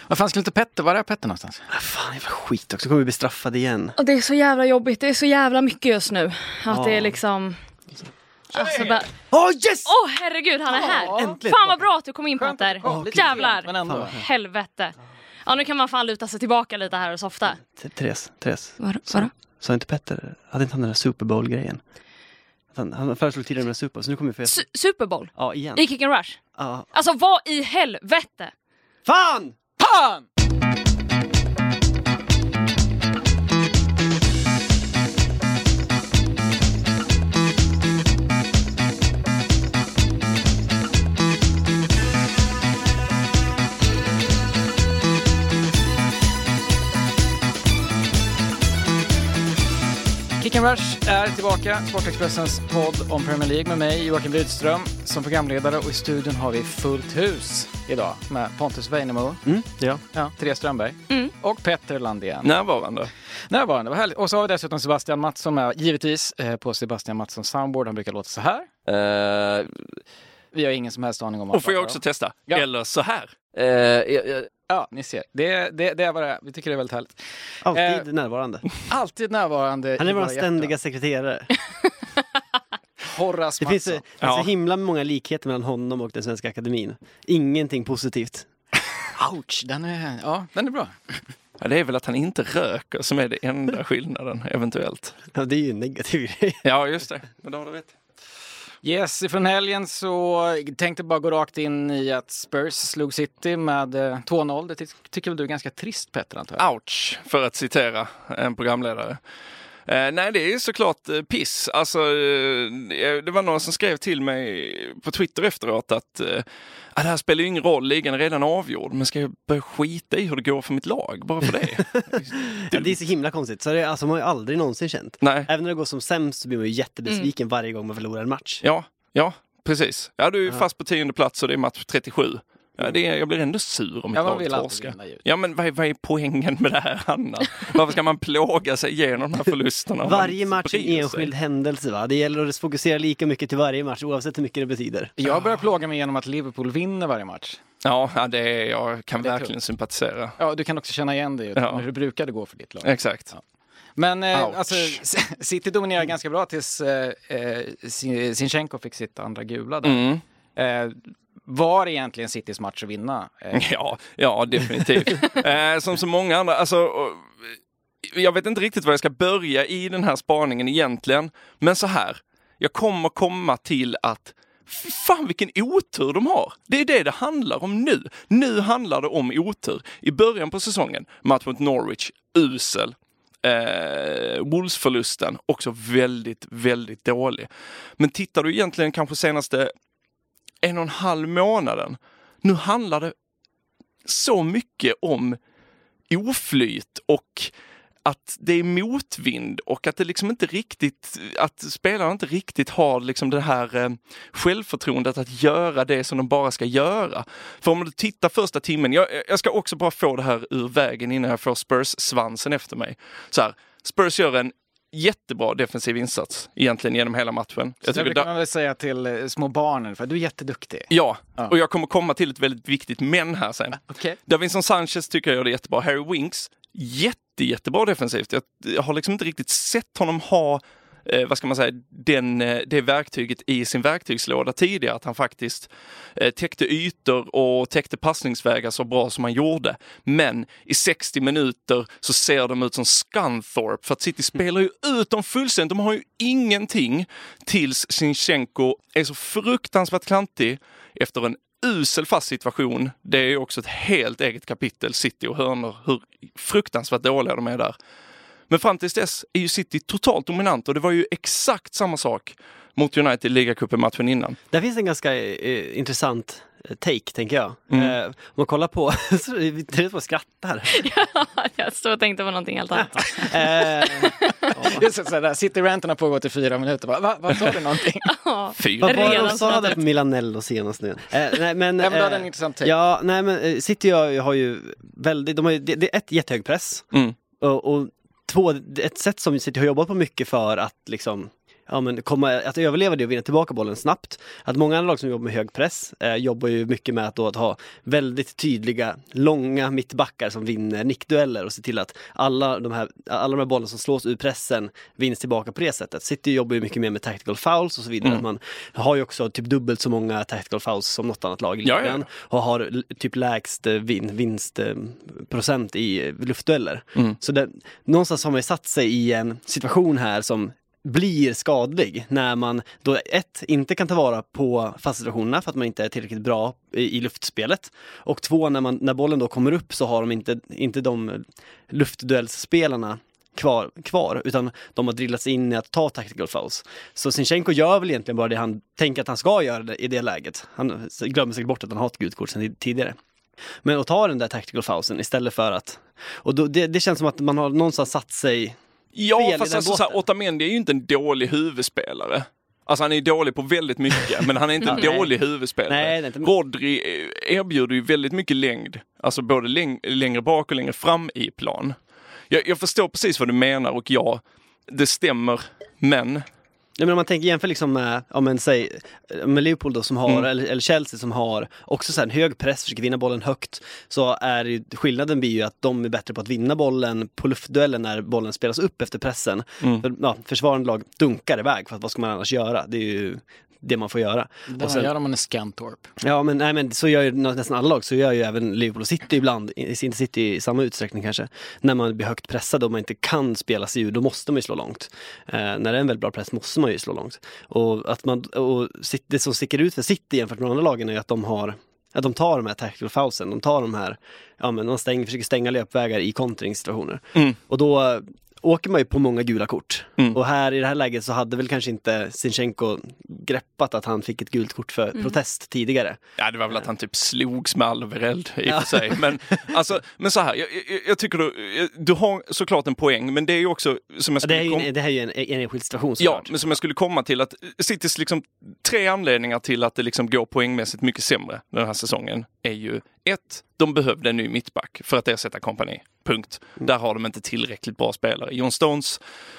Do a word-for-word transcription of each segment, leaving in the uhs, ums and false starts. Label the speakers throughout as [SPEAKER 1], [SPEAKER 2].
[SPEAKER 1] Vad fan skulle inte Petter? Var är Petter någonstans?
[SPEAKER 2] Ah, fan, jävla skit också. Kommer vi bli straffade igen.
[SPEAKER 3] Och det är så jävla jobbigt. Det är så jävla mycket just nu. Att
[SPEAKER 2] Ja.
[SPEAKER 3] det är liksom... Alltså bara...
[SPEAKER 2] Åh, oh, yes!
[SPEAKER 3] Åh, oh, herregud, han är här.
[SPEAKER 2] Äntligen.
[SPEAKER 3] Fan vad bra att du kom in, Petter.
[SPEAKER 1] Oh,
[SPEAKER 3] Jävlar.
[SPEAKER 1] men ändå.
[SPEAKER 3] Helvete. Ja, nu kan man fan luta sig tillbaka lite här och softa.
[SPEAKER 2] Therese, Therese.
[SPEAKER 3] Vadå? Vadå?
[SPEAKER 2] Sa inte Petter, hade inte han den där Super Bowl-grejen? Han, han föreslog tidigare med Super Bowl, så nu kommer vi få...
[SPEAKER 3] Su- Super Bowl?
[SPEAKER 2] Ja, igen.
[SPEAKER 3] I Kick and Rush?
[SPEAKER 2] Ja.
[SPEAKER 3] Alltså, vad i helvete?
[SPEAKER 2] Fan!
[SPEAKER 1] Fan! Kick and Rush är tillbaka, Sportexpressens podd om Premier League med mig, Joakim Rydström, som programledare, och i studion har vi fullt hus idag med Pontus Weinemo,
[SPEAKER 2] Mm, ja.
[SPEAKER 1] ja, Therese Strömberg
[SPEAKER 3] Mm.
[SPEAKER 1] och Petter Landén.
[SPEAKER 4] Närvarande.
[SPEAKER 1] Närvarande, vad härligt. Och så har vi dessutom Sebastian Mattsson med, givetvis eh, på Sebastian Mattsson soundboard. Han brukar låta så här.
[SPEAKER 4] Uh,
[SPEAKER 1] Vi har ingen som helst aning om vad
[SPEAKER 4] och får jag också testa?
[SPEAKER 1] Ja.
[SPEAKER 4] Eller så här.
[SPEAKER 1] Uh, ja, ja, ja, ni ser. Det, det, det är vad det är. Vi tycker det är väldigt härligt.
[SPEAKER 2] Alltid
[SPEAKER 1] Eh,
[SPEAKER 2] närvarande.
[SPEAKER 1] Alltid närvarande.
[SPEAKER 2] Han är
[SPEAKER 1] i
[SPEAKER 2] vår
[SPEAKER 1] våra
[SPEAKER 2] ständiga
[SPEAKER 1] hjärtan.
[SPEAKER 2] sekreterare.
[SPEAKER 1] Horace
[SPEAKER 2] Det finns, det
[SPEAKER 1] Mattsson.
[SPEAKER 2] finns
[SPEAKER 4] Ja.
[SPEAKER 2] så himla många likheter mellan honom och den svenska akademin. Ingenting positivt.
[SPEAKER 1] Ouch, den är, ja, den är bra.
[SPEAKER 4] Ja, det är väl att han inte röker som är det enda skillnaden, eventuellt.
[SPEAKER 2] Ja, det är ju en negativ grej.
[SPEAKER 4] Ja, just det. Men då har du rätt.
[SPEAKER 1] Yes, från helgen så tänkte bara gå rakt in i att Spurs slog City med eh, två noll. Det ty- tycker väl du är ganska trist, Petter, antar jag?
[SPEAKER 4] Ouch, för att citera en programledare. Eh, nej, det är såklart eh, piss. Alltså, eh, det var någon som skrev till mig på Twitter efteråt att eh, det här spelar ju ingen roll, ligan är redan avgjord, men ska jag börja skita i hur det går för mitt lag, bara för det?
[SPEAKER 2] Ja, det är så himla konstigt. Så det, alltså, man har ju aldrig någonsin känt.
[SPEAKER 4] Nej,
[SPEAKER 2] Även när det går som sämst så blir man ju jättebesviken varje gång man förlorar en match.
[SPEAKER 4] ja, ja, precis. Ja, du är ju
[SPEAKER 2] Ja.
[SPEAKER 4] fast på tionde plats och det är match trettiosju. Ja, det är, jag blir ändå sur om mitt
[SPEAKER 1] Ja, man
[SPEAKER 4] lag
[SPEAKER 1] vill alltid
[SPEAKER 4] torskar.
[SPEAKER 1] vinna ju.
[SPEAKER 4] Ja, men vad är, vad är poängen med det här, Hanna? Varför ska man plåga sig igenom de här förlusterna? om man
[SPEAKER 2] Varje
[SPEAKER 4] inte
[SPEAKER 2] match är
[SPEAKER 4] bryr sig?
[SPEAKER 2] en enskild händelse, va? Det gäller att fokusera lika mycket till varje match oavsett hur mycket det betyder.
[SPEAKER 1] Jag börjar plåga mig genom att Liverpool vinner varje match.
[SPEAKER 4] Ja, ja, det är, jag kan
[SPEAKER 1] Det är
[SPEAKER 4] verkligen
[SPEAKER 1] tungt.
[SPEAKER 4] sympatisera.
[SPEAKER 1] Ja, du kan också känna igen det
[SPEAKER 4] Ja.
[SPEAKER 1] hur det brukade gå för ditt lag.
[SPEAKER 4] Exakt.
[SPEAKER 1] Ja. Men eh,
[SPEAKER 4] Ouch.
[SPEAKER 1] alltså, City dominerar ganska bra tills eh, eh, Sin- Zinchenko fick sitt andra gula där.
[SPEAKER 4] Mm.
[SPEAKER 1] Eh, var egentligen Citys match att vinna? Eh,
[SPEAKER 4] Ja, ja, definitivt. eh, som så många andra, alltså, och, jag vet inte riktigt var jag ska börja i den här spaningen egentligen, men så här, jag kommer komma till att fy fan vilken otur de har. Det är det det handlar om nu. Nu handlar det om otur. I början på säsongen, match mot Norwich, usel. Eh, Wolves-förlusten, också väldigt, väldigt dålig. Men tittar du egentligen kanske senaste en och en halv månaden, nu handlar det så mycket om oflyt och att det är motvind och att det liksom inte riktigt, att spelarna inte riktigt har liksom det här eh, självförtroendet att göra det som de bara ska göra. För om du tittar första timmen, jag, jag ska också bara få det här ur vägen innan jag får Spurs-svansen efter mig. Så här, Spurs gör en jättebra defensiv insats egentligen genom hela matchen.
[SPEAKER 1] Så det brukar man väl säga till eh, små barnen, för du är jätteduktig.
[SPEAKER 4] Ja,
[SPEAKER 1] Ja.
[SPEAKER 4] och jag kommer komma till ett väldigt viktigt men här sen.
[SPEAKER 1] Okej.
[SPEAKER 4] Davinson Sanchez tycker jag gör det jättebra. Harry Winks, jätte, jättebra defensivt. Jag, jag har liksom inte riktigt sett honom ha, eh, vad ska man säga, den, eh, det verktyget i sin verktygslåda tidigare. Att han faktiskt eh, täckte ytor och täckte passningsvägar så bra som han gjorde. Men i sextio minuter så ser de ut som Scunthorpe. För att City spelar ju ut dem fullständigt. De har ju ingenting tills Zinchenko är så fruktansvärt klantig efter en usel fast situation. Det är ju också ett helt eget kapitel, City och hörnor, hur fruktansvärt dåliga de är där. Men fram tills dess är ju City totalt dominant och det var ju exakt samma sak mot United i ligacupen-matchen innan.
[SPEAKER 2] Där finns en ganska eh, intressant eh, take, tänker jag.
[SPEAKER 4] Mm.
[SPEAKER 2] Eh, om man kollar på, så det är på skrattar.
[SPEAKER 3] Jag stod och tänkte på någonting helt annat.
[SPEAKER 2] eh,
[SPEAKER 1] Det är så, så där, City-ranten har pågått i fyra minuter. Va, va, vad sa du någonting?
[SPEAKER 3] Ja.
[SPEAKER 4] Fyra.
[SPEAKER 2] Vad var det
[SPEAKER 3] Redan
[SPEAKER 2] de sa
[SPEAKER 3] pratat.
[SPEAKER 2] där på Milanello senast nu? Eh, nej, men,
[SPEAKER 1] Nej, men då hade
[SPEAKER 2] eh,
[SPEAKER 1] en intressant take.
[SPEAKER 2] ja, nej, men eh, City har, har ju väldigt, de har ju, det, det är ett jättehög press
[SPEAKER 4] Mm.
[SPEAKER 2] och, och två, ett sätt som City har jobbat på mycket för att liksom ja, men komma, att överleva det och vinna tillbaka bollen snabbt. Att många andra lag som jobbar med hög press eh, jobbar ju mycket med att, då, att ha väldigt tydliga, långa mittbackar som vinner nickdueller och se till att alla de här, alla de här bollarna som slås ur pressen vinns tillbaka på det sättet. City jobbar ju mycket mer med tactical fouls och så vidare.
[SPEAKER 4] Mm.
[SPEAKER 2] Att man har ju också typ dubbelt så många tactical fouls som något annat lag i ligan.
[SPEAKER 4] Ja, ja.
[SPEAKER 2] Och har l- typ lägst eh, vin, vinstprocent eh, i eh, luftdueller.
[SPEAKER 4] Mm.
[SPEAKER 2] Så det, någonstans har man ju satt sig i en situation här som blir skadlig när man då ett, inte kan ta vara på fasta situationerna för att man inte är tillräckligt bra i, i luftspelet, och två, när, man, när bollen då kommer upp så har de inte, inte de luftduellsspelarna kvar, kvar, utan de har drillats in i att ta tactical fouls. Så Zinchenko gör väl egentligen bara det han tänker att han ska göra i det läget. Han glömmer sig bort att han har ett gult kort sedan tidigare. Men att ta den där tactical foulsen istället för att... Och då, det, det känns som att man har någonstans satt sig...
[SPEAKER 4] Ja, fast alltså, så här, Otamendi är ju inte en dålig huvudspelare. Alltså han är dålig på väldigt mycket, men han är inte en
[SPEAKER 2] nej.
[SPEAKER 4] dålig huvudspelare.
[SPEAKER 2] Nej, det är inte...
[SPEAKER 4] Rodri erbjuder ju väldigt mycket längd. Alltså både läng- längre bak och längre fram i plan. Jag, jag förstår precis vad du menar och ja, det stämmer, men...
[SPEAKER 2] Ja, men om man tänker jämför liksom med, om man säger, med Liverpool då, som har,
[SPEAKER 4] Mm.
[SPEAKER 2] eller, eller Chelsea som har också så här en hög press, försöker vinna bollen högt, så är ju, skillnaden blir ju att de är bättre på att vinna bollen på luftduellen när bollen spelas upp efter pressen.
[SPEAKER 4] Mm.
[SPEAKER 2] För, ja, försvarande lag dunkar iväg, för att vad ska man annars göra? Det är ju det man får göra.
[SPEAKER 1] Det
[SPEAKER 2] Och sen-
[SPEAKER 1] gör man i Scantorp.
[SPEAKER 2] Ja, men, nej, men så gör ju nästan alla lag, så gör ju även Liverpool och City ibland, inte City i samma utsträckning kanske. När man blir högt pressad och man inte kan spela sig ur, då måste man ju slå långt. Eh, när det är en väldigt bra press måste man ju slå långt. Och, att man, och det som sticker ut för City jämfört med andra lagen är att de har att de tar de här tactical foulsen, de tar de här, ja men de stänger, försöker stänga löpvägar i kontringssituationer.
[SPEAKER 4] Mm.
[SPEAKER 2] Och då åker man ju på många gula kort.
[SPEAKER 4] Mm.
[SPEAKER 2] Och här i det här läget så hade väl kanske inte Zinchenko greppat att han fick ett gult kort för
[SPEAKER 3] Mm.
[SPEAKER 2] protest tidigare.
[SPEAKER 4] Ja, det var väl att han typ slogs med Alvareld i och för sig. Men, alltså, men så här, jag, jag, jag tycker du, du har såklart en poäng, men det är ju också som jag
[SPEAKER 2] Ja, det,
[SPEAKER 4] skulle
[SPEAKER 2] är ju,
[SPEAKER 4] kom-
[SPEAKER 2] en- det här är ju en, en enskild situation
[SPEAKER 4] Ja,
[SPEAKER 2] såklart.
[SPEAKER 4] men som jag skulle komma till att Citys liksom tre anledningar till att det liksom går poängmässigt mycket sämre den här säsongen är ju ett, de behövde en ny mittback för att ersätta Kompani. Punkt.
[SPEAKER 2] Mm.
[SPEAKER 4] Där har de inte tillräckligt bra spelare. John Stones,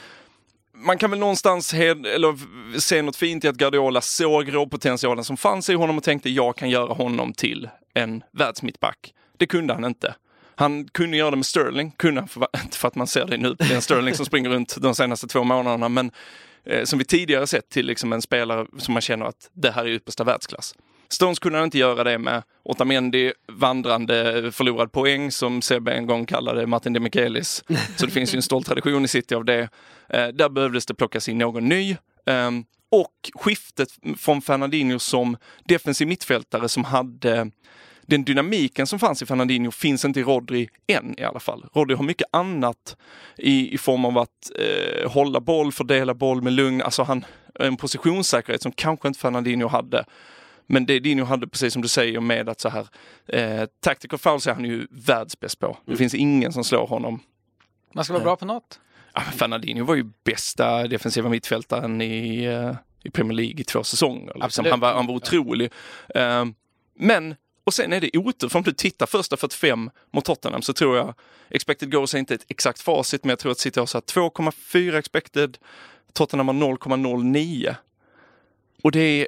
[SPEAKER 4] man kan väl någonstans hed, eller se något fint i att Guardiola såg råpotentialen som fanns i honom och tänkte jag kan göra honom till en världsmittback. Det kunde han inte. Han kunde göra det med Sterling, kunde han för, inte för att man ser det nu, det är en Sterling som springer runt de senaste två månaderna, men eh, som vi tidigare sett till liksom en spelare som man känner att det här är yppersta världsklass. Stones kunde han inte göra det med. Otamendi, vandrande förlorad poäng som Sebbe en gång kallade Martin Demichelis. Så det finns ju en stolt tradition i City av det. Eh, där behövdes det plockas in någon ny. Eh, och skiftet från Fernandinho som defensiv mittfältare som hade den dynamiken som fanns i Fernandinho finns inte i Rodri än i alla fall. Rodri har mycket annat i, i form av att eh, hålla boll, fördela boll med lugn. Alltså han en positionssäkerhet som kanske inte Fernandinho hade. Men det Dino hade, precis som du säger, med att så här eh, tactical fouls är han ju världsbäst på. Det
[SPEAKER 2] Mm.
[SPEAKER 4] finns ingen som slår honom.
[SPEAKER 1] Man ska vara bra på något.
[SPEAKER 4] Ja, men Fernandinho var ju bästa defensiva mittfältaren i, uh, i Premier League i två säsonger. Liksom.
[SPEAKER 1] Absolut.
[SPEAKER 4] Han, var, han var otrolig. Uh, men, och sen är det otur. För om du tittar första fyrtiofem mot Tottenham så tror jag, expected goals är inte ett exakt facit, men jag tror att City har så här två komma fyra expected, Tottenham har noll komma noll nio. Och det är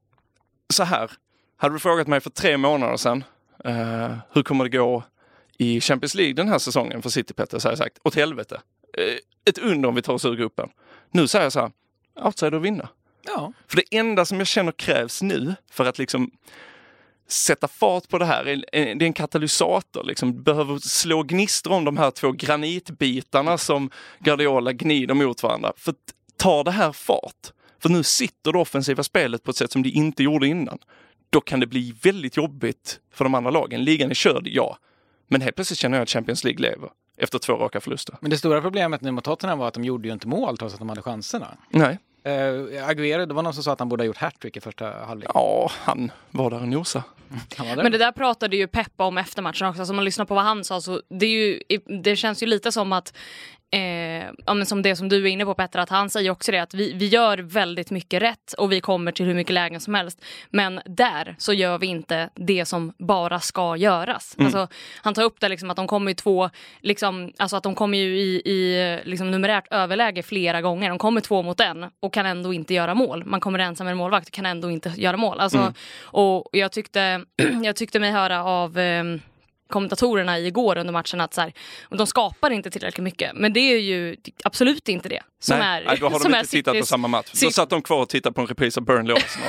[SPEAKER 4] så här, hade du frågat mig för tre månader sedan uh, hur kommer det gå i Champions League den här säsongen för City, Petter, så har jag sagt, åt helvete. Uh, ett under om vi tar oss ur gruppen. Nu säger jag så här, outsider att vinna.
[SPEAKER 1] Ja.
[SPEAKER 4] För det enda som jag känner krävs nu för att liksom sätta fart på det här, är, är, det är en katalysator. Liksom. Behöver slå gnistor om de här två granitbitarna som Guardiola gnider mot varandra. För ta det här fart. För nu sitter det offensiva spelet på ett sätt som det inte gjorde innan. Då kan det bli väldigt jobbigt för de andra lagen. Ligan är körd, ja. Men helt plötsligt känner jag att Champions League lever efter två raka förluster.
[SPEAKER 1] Men det stora problemet nu mot Tottenham var att de gjorde ju inte mål trots att de hade chanserna.
[SPEAKER 4] Nej.
[SPEAKER 1] Uh, Aguero, det var någon som sa att han borde ha gjort hattrick i första halvlek.
[SPEAKER 4] Ja, han var där och nosa.
[SPEAKER 1] Han var där.
[SPEAKER 3] Men det där pratade ju Peppa om efter matchen också. Alltså, om man lyssnar på vad han sa så det, är ju, det känns ju lite som att Eh, ja, men som det som du är inne på, Petter, att han säger också det att vi, vi gör väldigt mycket rätt och vi kommer till hur mycket lägen som helst, men där så gör vi inte det som bara ska göras. Mm. Alltså, han tar upp det liksom att de kommer ju två liksom, alltså att de kommer ju i, i liksom numerärt överläge flera gånger, de kommer två mot en och kan ändå inte göra mål. Man kommer ensam med en målvakt och kan ändå inte göra mål. Alltså, mm. och jag tyckte jag tyckte mig höra av eh, kommentatorerna igår under matchen att så här, de skapar inte tillräckligt mycket. Men det är ju absolut inte det. Som
[SPEAKER 4] Nej,
[SPEAKER 3] är,
[SPEAKER 4] nej, då har
[SPEAKER 3] som
[SPEAKER 4] de inte tittat
[SPEAKER 3] Citys,
[SPEAKER 4] på samma match. Då
[SPEAKER 3] City.
[SPEAKER 4] satt de kvar och tittade på en repris av Burnley Arsenal.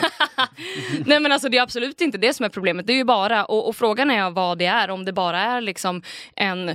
[SPEAKER 3] Nej, men alltså det är absolut inte det som är problemet. Det är ju bara, och, och frågan är vad det är. Om det bara är liksom en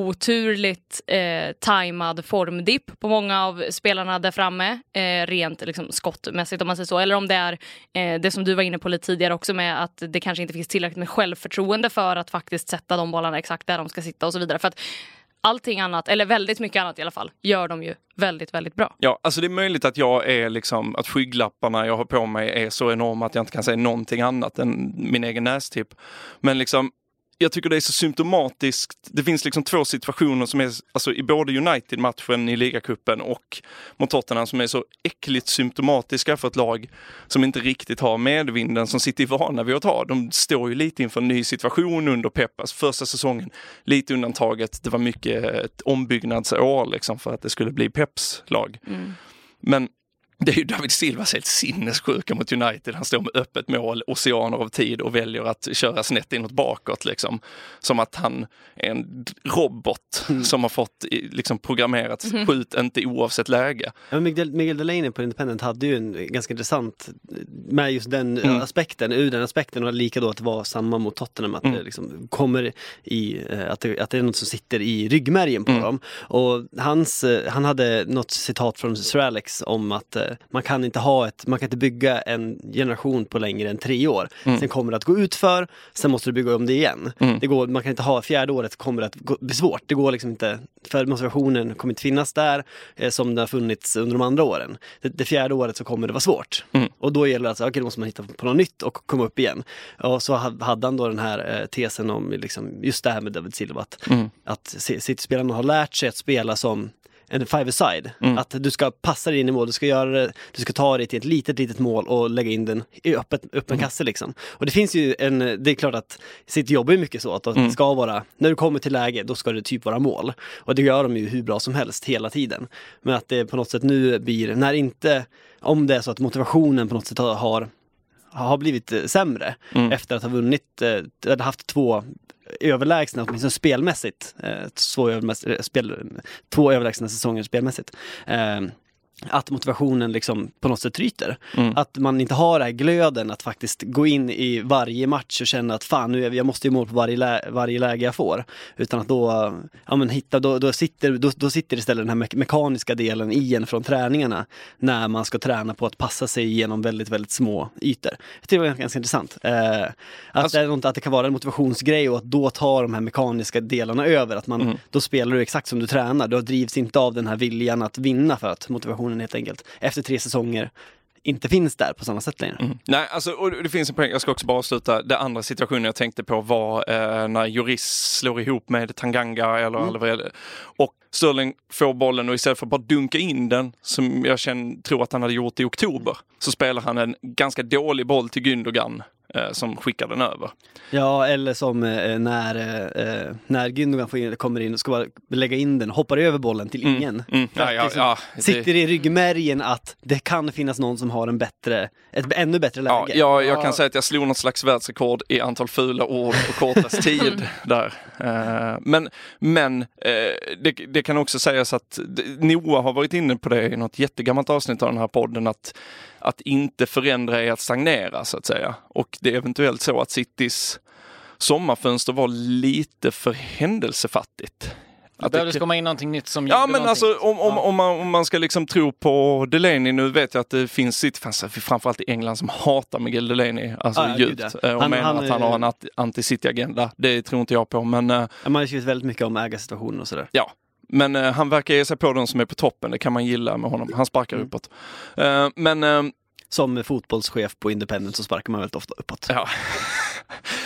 [SPEAKER 3] oturligt eh, tajmad formdipp på många av spelarna där framme, eh, rent liksom, skottmässigt om man säger så, eller om det är eh, det som du var inne på lite tidigare också med att det kanske inte finns tillräckligt med självförtroende för att faktiskt sätta de bollarna exakt där de ska sitta och så vidare, för att allting annat, eller väldigt mycket annat i alla fall, gör de ju väldigt, väldigt bra.
[SPEAKER 4] Ja, alltså det är möjligt att jag är liksom, att skygglapparna jag har på mig är så enorma att jag inte kan säga någonting annat än min egen nästipp. Men liksom, jag tycker det är så symptomatiskt. Det finns liksom två situationer som är, alltså i både United-matchen i ligacupen och mot Tottenham, som är så äckligt symptomatiska för ett lag som inte riktigt har medvinden, som sitter i vana vid att ha. De står ju lite inför en ny situation under Peppas första säsongen. Lite undantaget, det var mycket ett ombyggnadsår liksom för att det skulle bli Peps lag. Mm. Men det är ju David Silvas helt sinnessjuka mot United. Han står med öppet mål, oceaner av tid och väljer att köra snett inåt bakåt. Liksom. Som att han är en robot mm. som har fått liksom, programmerat mm. skjut inte oavsett läge.
[SPEAKER 2] Ja, Miguel, Miguel Delaney på Independent hade ju en ganska intressant med just den mm. aspekten, ur den aspekten, och lika då att det var samma mot Tottenham, att mm. det liksom kommer i, att det, att det är något som sitter i ryggmärgen på mm. dem. Och hans, han hade något citat från Sir Alex om att man kan inte ha ett, man kan inte bygga en generation på längre än tre år. Mm. Sen kommer det att gå ut för, sen måste du bygga om det igen. Mm. Det går, man kan inte ha fjärde året, kommer det att gå, bli svårt. Det går liksom inte, för motivationen kommer inte finnas där eh, som det har funnits under de andra åren. Det, det fjärde året så kommer det vara svårt. Mm. Och då gäller det att, okej, okay, då måste man hitta på något nytt och komma upp igen. Och så hade han då den här eh, tesen om liksom, just det här med David Silva, att, mm. att City-spelarna har lärt sig att spela som en five-a-side. Mm. Att du ska passa dig in i mål, du ska göra det, du ska ta dig till ett litet, litet mål och lägga in den i öppet, öppen mm. kasse liksom. Och det finns ju en, det är klart att sitt jobb är mycket så att mm. det ska vara, när du kommer till läge, då ska det typ vara mål. Och det gör de ju hur bra som helst hela tiden. Men att det på något sätt nu blir, när inte, om det är så att motivationen på något sätt har har blivit sämre mm. efter att ha vunnit, eh, haft två överlägsna, åtminstone spelmässigt, eh, två, överlägsna, spel, två överlägsna säsonger spelmässigt, eh, att motivationen liksom på något sätt tryter. Mm. Att man inte har det här glöden att faktiskt gå in i varje match och känna att fan, nu är, jag måste ju mål på varje, lä, varje läge jag får. Utan att då, ja, men hitta, då, då, sitter, då, då sitter istället den här me- mekaniska delen i en från träningarna när man ska träna på att passa sig igenom väldigt, väldigt små ytor. Jag tycker det var ganska intressant. Eh, att, alltså, det är något, att det kan vara en motivationsgrej och att då ta de här mekaniska delarna över. Att man, mm. då spelar du exakt som du tränar. Du drivs inte av den här viljan att vinna för att motivation helt enkelt efter tre säsonger inte finns där på samma sätt längre. Mm.
[SPEAKER 4] Nej, alltså, och det finns en poäng, jag ska också bara avsluta. Det andra situationen jag tänkte på var eh, när Lloris slår ihop med Tanganga eller, mm. eller och Sterling får bollen och istället för att bara dunka in den, som jag känner, tror att han hade gjort i oktober, så spelar han en ganska dålig boll till Gündogan eh, som skickar den över.
[SPEAKER 2] Ja, eller som eh, när, eh, när Gündogan får in, kommer in och ska bara lägga in den, hoppar över bollen till ingen. Mm,
[SPEAKER 4] mm, ja, ja,
[SPEAKER 2] liksom
[SPEAKER 4] ja,
[SPEAKER 2] det sitter i ryggmärgen att det kan finnas någon som har en bättre, ett ännu bättre läge.
[SPEAKER 4] Ja, jag, jag kan säga att jag slog något slags världsrekord i antal fula ord på kortast tid där. Uh, men men uh, det, det kan också sägas att Noah har varit inne på det i något jättegammalt avsnitt av den här podden, att att inte förändra är att stagnera, så att säga. Och det är eventuellt så att Citys sommarfönster var lite för händelsefattigt.
[SPEAKER 1] Att det behövde komma in någonting nytt som
[SPEAKER 4] ja, men
[SPEAKER 1] någonting.
[SPEAKER 4] alltså om, om,
[SPEAKER 1] ja.
[SPEAKER 4] om, man, om man ska liksom tro på Delaney, nu vet jag att det finns City-fans, framförallt i England, som hatar Miguel Delaney alltså ah, djupt och han, menar han, att han har en anti-City-agenda. Det tror inte jag på, men... Man
[SPEAKER 2] har skrivit väldigt mycket om ägarsituationen och sådär.
[SPEAKER 4] Ja. Men uh, han verkar ge sig på de som är på toppen. Det kan man gilla med honom. Han sparkar mm. uppåt. Uh, men... Uh,
[SPEAKER 2] som fotbollschef på Independent så sparkar man väldigt ofta uppåt.
[SPEAKER 4] Ja.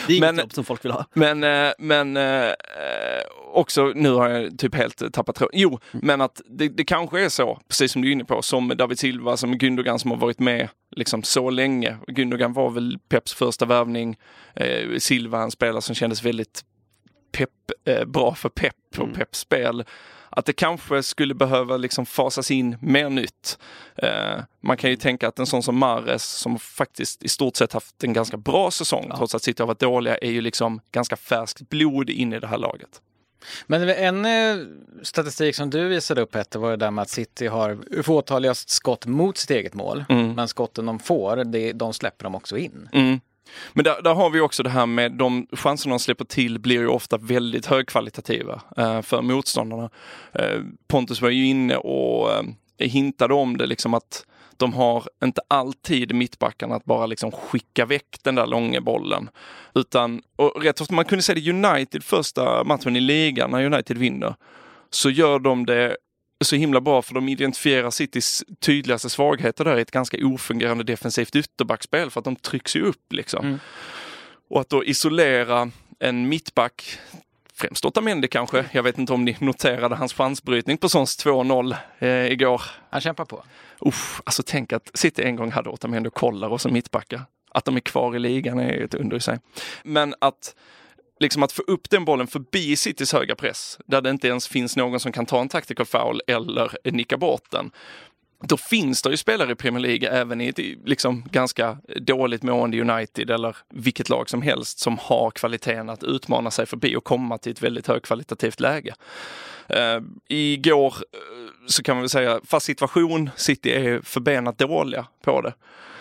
[SPEAKER 2] Det är
[SPEAKER 4] men,
[SPEAKER 2] inget jobb som folk vill ha.
[SPEAKER 4] Men, eh, men eh, också, nu har jag typ helt tappat tråd. Jo, mm. men att det, det kanske är så, precis som du är inne på, som David Silva, som Gündogan som har varit med liksom så länge. Gündogan var väl Peps första värvning. Eh, Silva, en spelare som kändes väldigt Pep, eh, bra för Pep och mm. Peps spel. Att det kanske skulle behöva liksom fasas in mer nytt. Eh, man kan ju tänka att en sån som Mahrez, som faktiskt i stort sett haft en ganska bra säsong, ja. trots att City har varit dåliga, är ju liksom ganska färskt blod in i det här laget.
[SPEAKER 1] Men en eh, statistik som du visade upp, Petter, var det där med att City har fåtaligast skott mot sitt eget mål. Mm. Men skotten de får, det, de släpper de också in.
[SPEAKER 4] Mm. Men där, där har vi också det här med de chanserna de släpper till blir ju ofta väldigt högkvalitativa eh, för motståndarna. Eh, Pontus var ju inne och eh, hintade om det liksom att de har inte alltid mittbackarna att bara liksom skicka väck den där långa bollen. Utan, och rätt ofta man kunde se det United första matchen i ligan när United vinner, så gör de det så himla bra för de identifierar Citys tydligaste svagheter där i ett ganska ofungerande defensivt ytterbackspel, för att de trycks ju upp liksom. Mm. Och att då isolera en mittback, främst Otamendi kanske, jag vet inte om ni noterade hans chansbrytning på såns två noll eh, igår.
[SPEAKER 1] Han kämpar på.
[SPEAKER 4] Uff, alltså tänk att City en gång hade Otamendi och kollar och så mittbackar. Att de är kvar i ligan är ett under i sig. Men att liksom att få upp den bollen förbi Citys höga press, där det inte ens finns någon som kan ta en tactical foul eller nicka bort den. Då finns det ju spelare i Premier League även i ett liksom ganska dåligt mående United eller vilket lag som helst som har kvaliteten att utmana sig förbi och komma till ett väldigt högkvalitativt läge. Uh, igår uh, så kan man väl säga, fast situation, City är förbenat dåliga på det.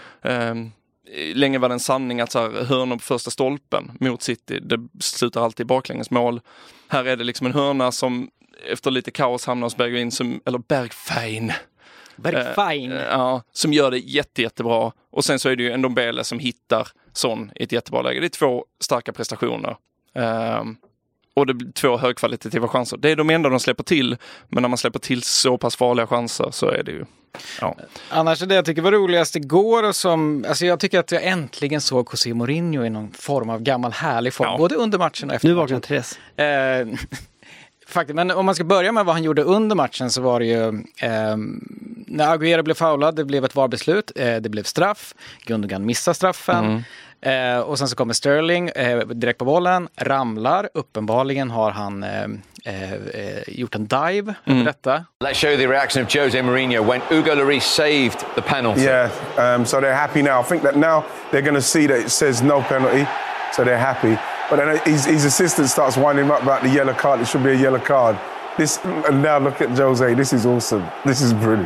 [SPEAKER 4] Uh, Länge var det en sanning att så här, hörnor på första stolpen mot City, det slutar alltid i baklängesmål. Här är det liksom en hörna som efter lite kaos hamnar hos Bergvin, som, eller Bergfein.
[SPEAKER 1] Bergfein?
[SPEAKER 4] Eh, ja, som gör det jätte, jättebra. Och sen så är det ju en Ndombele som hittar sån i ett jättebra läge. Det är två starka prestationer. Eh, och det blir två högkvalitativa chanser. Det är de enda de släpper till, men när man släpper till så pass farliga chanser så är det ju... Ja.
[SPEAKER 1] Annars är det jag tycker var roligast igår, och som, alltså jag tycker att jag äntligen såg José Mourinho i någon form av gammal härlig form, ja. både under matchen och efter.
[SPEAKER 2] Nu vaknar Therese.
[SPEAKER 1] Eh, faktiskt, men om man ska börja med vad han gjorde under matchen, så var det ju eh, när Agüero blev foulad, det blev ett VAR-beslut, eh, det blev straff, Gündogan missar straffen. Mm. Eh, och sen så kommer Sterling eh, direkt på bollen, ramlar, uppenbarligen har han eh, eh, gjort en dive över mm. detta.
[SPEAKER 5] Let's show the reaction of Jose Mourinho when Hugo Lloris saved the penalty.
[SPEAKER 6] Yeah, um, so they're happy now. I think that now they're going to see that it says no penalty, so they're happy. But then his, his assistant starts winding him up about the yellow card. It should be a yellow card. This, and now look at Jose. This is awesome. This is brilliant.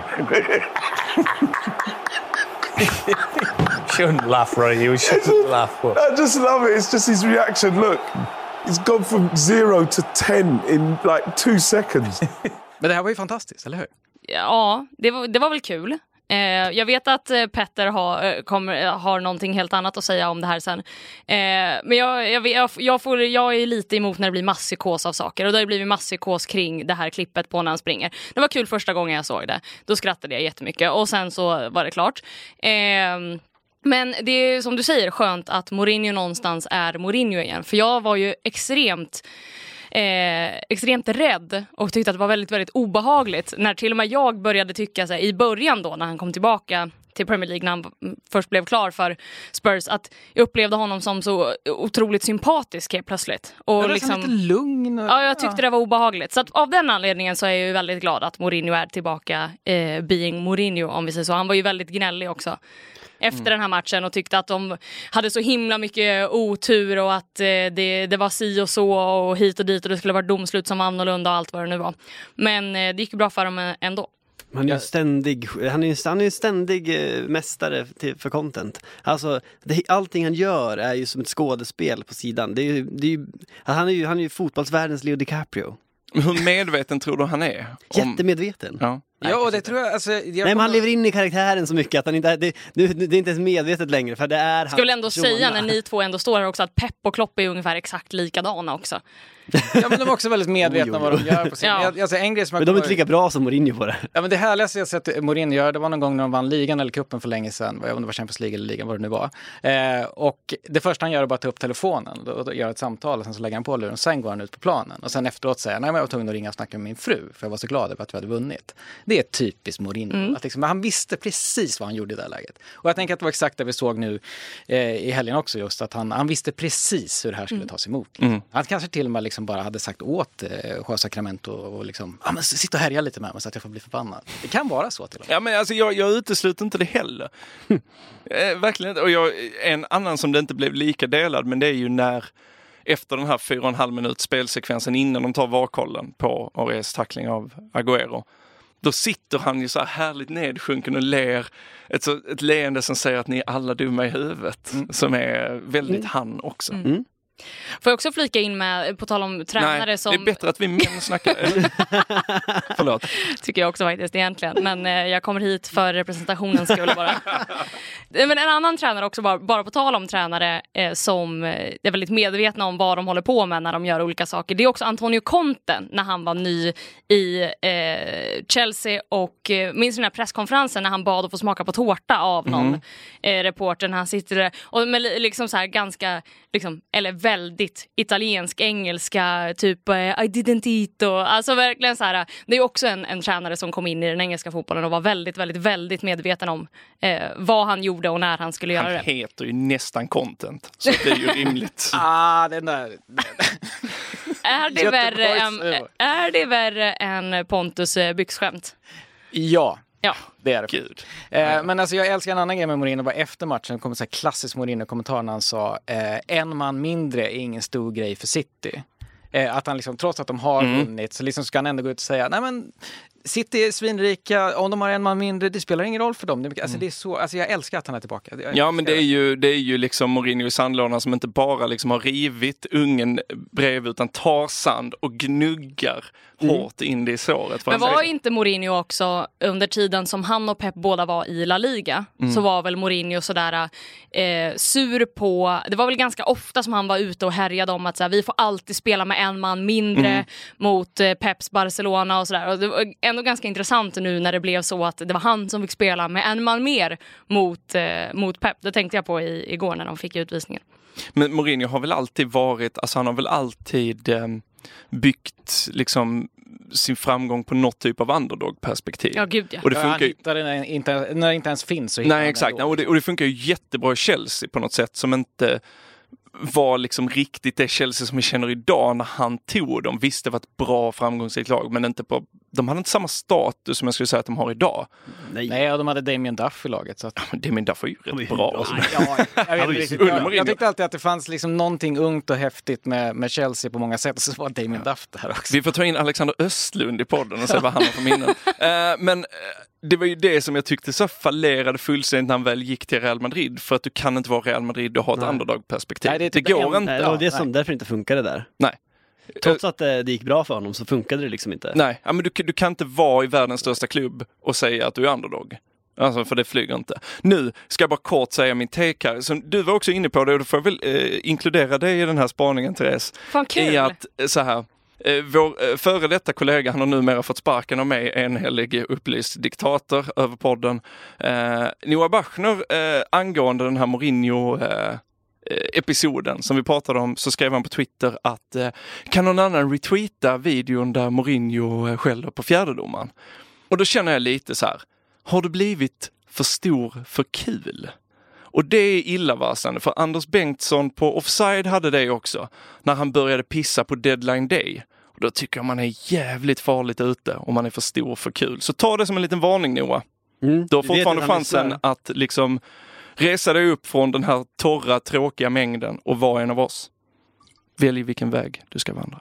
[SPEAKER 7] Shouldn't laugh, right? You shouldn't laugh. But...
[SPEAKER 6] I just love it. It's just his reaction. Look, he's gone from zero to ten in like two seconds.
[SPEAKER 1] Men det här var ju fantastiskt, eller hur?
[SPEAKER 3] Ja, det var, det var väl kul. Eh, jag vet att eh, Petter har, kommer, har någonting helt annat att säga om det här sen. Eh, men jag, jag, jag, jag, får, jag är lite emot när det blir masspsykos av saker. Och då har det blivit masspsykos kring det här klippet på när han springer. Det var kul första gången jag såg det. Då skrattade jag jättemycket. Och sen så var det klart. Eh, Men det är som du säger skönt att Mourinho någonstans är Mourinho igen. För jag var ju extremt, eh, extremt rädd och tyckte att det var väldigt, väldigt obehagligt. När till och med jag började tycka så här, i början då när han kom tillbaka till Premier League, när han först blev klar för Spurs, att jag upplevde honom som så otroligt sympatisk helt plötsligt. Och
[SPEAKER 1] det
[SPEAKER 3] liksom
[SPEAKER 1] lite lugn. Och...
[SPEAKER 3] Ja, jag tyckte det var obehagligt. Så att av den anledningen så är jag ju väldigt glad att Mourinho är tillbaka, eh, being Mourinho om vi säger så. Han var ju väldigt gnällig också efter mm. den här matchen och tyckte att de hade så himla mycket otur och att eh, det, det var si och så och hit och dit och det skulle vara domslut som var annorlunda och allt vad det nu var. Men eh, det gick bra för dem ändå.
[SPEAKER 2] Han är ju ständig, han är, han är ständig eh, mästare till, för content. Alltså, det, allting han gör är ju som ett skådespel på sidan. Det är ju, det är ju, han är ju, han är ju fotbollsvärldens Leo DiCaprio.
[SPEAKER 4] Hur medveten tror du han är?
[SPEAKER 2] Om... Jättemedveten.
[SPEAKER 4] Ja.
[SPEAKER 1] Ja, och det tror jag, alltså, jag
[SPEAKER 2] Nej, men han lever in i karaktären så mycket att han inte, det, det, det är inte ens medvetet längre, för det är han.
[SPEAKER 3] Ska väl ändå säga när ni två ändå står här också att Pep och Klopp är ungefär exakt likadana också.
[SPEAKER 1] Ja, men de är också väldigt medvetna
[SPEAKER 2] Oj, oj, oj.
[SPEAKER 1] vad de gör på sin.
[SPEAKER 3] Ja.
[SPEAKER 1] Jag, alltså, en grej som
[SPEAKER 2] Men
[SPEAKER 1] jag
[SPEAKER 2] de är inte lika bra som Mourinho på det.
[SPEAKER 1] Ja, men det härligaste jag sett Mourinho göra, det var någon gång när de vann ligan eller kuppen för länge sedan, om det var Champions League eller ligan, vad det nu var. Eh, och det första han gör är bara att ta upp telefonen och, och göra ett samtal, och sen så lägger han på luren och sen går han ut på planen. Och sen efteråt säger han, nej men jag var tvungen att ringa och snacka med min fru, för jag var så glad över att vi hade vunnit. Det är typiskt Mourinho.
[SPEAKER 3] Mm.
[SPEAKER 1] Att liksom, han visste precis vad han gjorde i det här läget. Och jag tänker att det var exakt det vi såg nu eh, i helgen också, just att han, han visste precis hur det här skulle tas emot. Liksom.
[SPEAKER 4] Mm.
[SPEAKER 1] Han kanske till och med liksom bara hade sagt åt eh, José Sacramento och, och liksom, ja men sitt och härja lite med mig så att jag får bli förbannad. Det kan vara så till och med.
[SPEAKER 4] Ja, men alltså jag, jag utesluter inte det heller. eh, verkligen inte. Och jag, en annan som det inte blev lika delad, men det är ju när efter den här fyra och en halv minut spelsekvensen innan de tar varkollen på Auriers tackling av Agüero. Då sitter han ju så här härligt nedsjunken och ler ett, så, ett leende som säger att ni är alla dumma i huvudet. Mm. Som är väldigt mm. han också.
[SPEAKER 3] Mm. Får jag också flika in med, på tal om tränare
[SPEAKER 4] Nej,
[SPEAKER 3] som...
[SPEAKER 4] det är bättre att vi män snackar. Förlåt.
[SPEAKER 3] Tycker jag också faktiskt egentligen. Men eh, jag kommer hit för representationens skull bara. Men en annan tränare också, bara, bara på tal om tränare eh, som eh, är väldigt medvetna om vad de håller på med när de gör olika saker. Det är också Antonio Conte när han var ny i eh, Chelsea och eh, minns den här presskonferensen när han bad att få smaka på tårta av någon mm. eh, reporter när han sitter där. Och med liksom så här ganska, liksom, eller väldigt italiensk, engelska, typ eh, I didn't eat och alltså verkligen så här, det är också en, en tränare som kom in i den engelska fotbollen och var väldigt, väldigt, väldigt medveten om eh, vad han gjorde och när han skulle göra
[SPEAKER 4] han
[SPEAKER 3] det.
[SPEAKER 4] Han heter ju nästan content, så det är ju rimligt.
[SPEAKER 1] ah, den där.
[SPEAKER 3] är, det värre än, är det värre än Pontus eh, byxskämt?
[SPEAKER 1] Ja.
[SPEAKER 3] Ja,
[SPEAKER 1] det är det.
[SPEAKER 4] Gud.
[SPEAKER 1] Eh, men alltså jag älskar en annan grej med Mourinho. Var efter matchen kom en så här klassisk Mourinho-kommentar när han sa eh, en man mindre är ingen stor grej för City. Eh, att han liksom, trots att de har mm. vunnit, så liksom ska han ändå gå ut och säga nej men City är svinrika, om de har en man mindre, det spelar ingen roll för dem. Det, alltså, mm. det är så, alltså, jag älskar att han är tillbaka. Jag
[SPEAKER 4] ja, men det är ju, det är ju liksom Mourinho i sandlådan som inte bara liksom har rivit ungen bredvid utan tar sand och gnuggar mm. hårt in det i såret.
[SPEAKER 3] Men var inte Mourinho också under tiden som han och Pep båda var i La Liga mm. så var väl Mourinho sådär eh, sur på, det var väl ganska ofta som han var ute och härjade om att såhär, vi får alltid spela med en man mindre mm. mot eh, Peps Barcelona och sådär. Och det var ändå ganska intressant nu när det blev så att det var han som fick spela med en man mer mot, eh, mot Pep. Det tänkte jag på i, igår när de fick utvisningen.
[SPEAKER 4] Men Mourinho har väl alltid varit, alltså han har väl alltid eh, byggt liksom sin framgång på något typ av underdog-perspektiv.
[SPEAKER 3] Ja, gud ja.
[SPEAKER 4] Och det
[SPEAKER 1] ja,
[SPEAKER 4] funkar
[SPEAKER 1] han hittar det när det inte, när det inte ens finns. Så
[SPEAKER 4] nej, exakt. Och det, och det funkar ju jättebra i Chelsea på något sätt som inte var liksom riktigt det Chelsea som vi känner idag när han tog dem. Visst, det var ett bra framgångsrikt lag, men inte på, de hade inte samma status som jag skulle säga att de har idag.
[SPEAKER 1] Nej, Nej och de hade Damien Duff i laget. Så att...
[SPEAKER 4] ja, Damien Duff var ju rätt bra. Alltså.
[SPEAKER 1] Ja, jag, jag, vet, jag, jag tyckte alltid att det fanns liksom någonting ungt och häftigt med, med Chelsea på många sätt, och så var Damien Duff där också.
[SPEAKER 4] Vi får ta in Alexander Östlund i podden och se vad han har för minnen. uh, men uh, det var ju det som jag tyckte så fallerade fullständigt när han väl gick till Real Madrid, för att du kan inte vara Real Madrid och ha ett underdog-perspektiv. Nej, det, det går en, inte.
[SPEAKER 2] Nej, det var det som därför inte funkade där.
[SPEAKER 4] Nej.
[SPEAKER 2] Trots att det, det gick bra för honom så funkade det liksom inte.
[SPEAKER 4] Nej, ja, men du, du kan inte vara i världens största klubb och säga att du är underdog. Alltså, för det flyger inte. Nu ska jag bara kort säga min take här. Som du var också inne på det, och då får jag väl eh, inkludera dig i den här spaningen, Therese.
[SPEAKER 3] Fan kul!
[SPEAKER 4] I att, så här, eh, vår eh, före detta kollega, han har numera fått sparken av mig, enhällig upplyst diktator över podden. Eh, Noah Bachner, eh, angående den här Mourinho... Eh, episoden som vi pratade om, så skrev han på Twitter att eh, kan någon annan retweeta videon där Mourinho skäller på fjärdedomaren? Och då känner jag lite så här, har du blivit för stor för kul? Och det är illavarslande, för Anders Bengtsson på Offside hade det också när han började pissa på deadline day. Och då tycker jag man är jävligt farligt ute om man är för stor för kul. Så ta det som en liten varning, Noah. Mm, du har fortfarande chansen att liksom resa dig upp från den här torra, tråkiga mängden och vara en av oss. Välj vilken väg du ska vandra.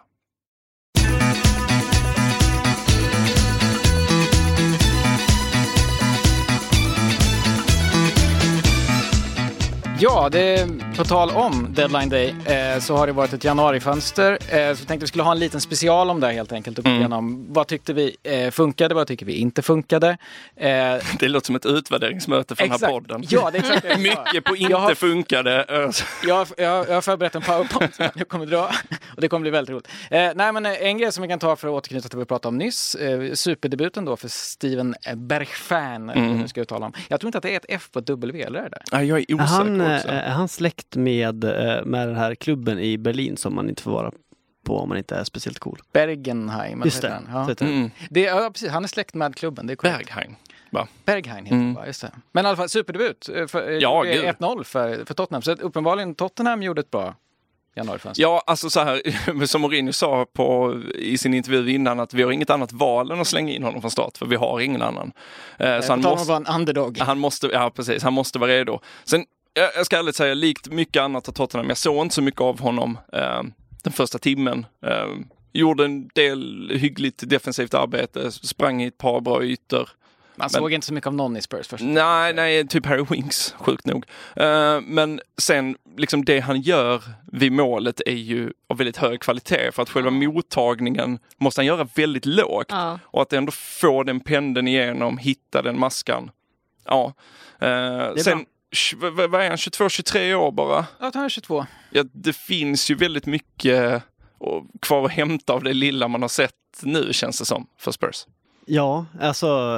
[SPEAKER 1] Ja, det, På tal om deadline day eh, så har det varit ett januarifönster. Eh, så tänkte vi skulle ha en liten special om det helt enkelt. Och gå igenom vad tyckte vi eh, funkade, vad tycker vi inte funkade. Eh,
[SPEAKER 4] det låter som ett utvärderingsmöte för
[SPEAKER 1] exakt.
[SPEAKER 4] Den här podden.
[SPEAKER 1] Ja, det är exakt det.
[SPEAKER 4] Mycket på inte
[SPEAKER 1] jag har,
[SPEAKER 4] funkade.
[SPEAKER 1] Jag har, jag, har, jag har förberett en powerpoint som jag kommer dra. Och det kommer bli väldigt roligt. Eh, nej, men en grej som vi kan ta för att återknyta till vad vi pratade om nyss. Eh, superdebuten då för Steven Bergfan. Mm. Nu ska jag uttala om. Jag tror inte att det är ett F på ett W, eller är det?
[SPEAKER 4] Ja, jag är osäker
[SPEAKER 2] han,
[SPEAKER 4] också.
[SPEAKER 2] Är han släkt med, med den här klubben i Berlin som man inte får vara på om man inte är speciellt cool?
[SPEAKER 1] Bergenheim.
[SPEAKER 2] Just det.
[SPEAKER 1] Ja.
[SPEAKER 2] Mm.
[SPEAKER 1] det ja, precis. Han är släkt med klubben. Det är
[SPEAKER 4] Bergheim. Va?
[SPEAKER 1] Bergheim heter mm. det, just det. Men i alla fall superdebut. För,
[SPEAKER 4] ja,
[SPEAKER 1] ett noll för, för Tottenham. Så uppenbarligen Tottenham gjorde ett bra januarifönster.
[SPEAKER 4] Ja, alltså så här, som Mourinho sa på, i sin intervju innan, att vi har inget annat val än att slänga in honom från start, för vi har ingen annan. Eh, så han måste
[SPEAKER 1] vara en underdog.
[SPEAKER 4] Han måste, ja precis, han måste vara redo. Sen, jag ska ärligt säga, likt mycket annat av Tottenham, jag såg inte så mycket av honom eh, den första timmen. Eh, gjorde en del hyggligt defensivt arbete, sprang i ett par bra ytor.
[SPEAKER 1] Man såg men, inte så mycket av någon i Spurs först.
[SPEAKER 4] Nej, nej, typ Harry Winks, sjukt nog. Uh, men sen, liksom det han gör vid målet är ju av väldigt hög kvalitet, för att själva mottagningen måste han göra väldigt lågt.
[SPEAKER 3] Ja.
[SPEAKER 4] Och att ändå få den pendeln igenom, hitta den maskan. Ja. Uh, sen, v- vad är han, tjugotvå tjugotre år bara?
[SPEAKER 1] Ja, han är tjugotvå. Ja,
[SPEAKER 4] det finns ju väldigt mycket kvar att hämta av det lilla man har sett nu, känns det som, för Spurs.
[SPEAKER 2] Ja, alltså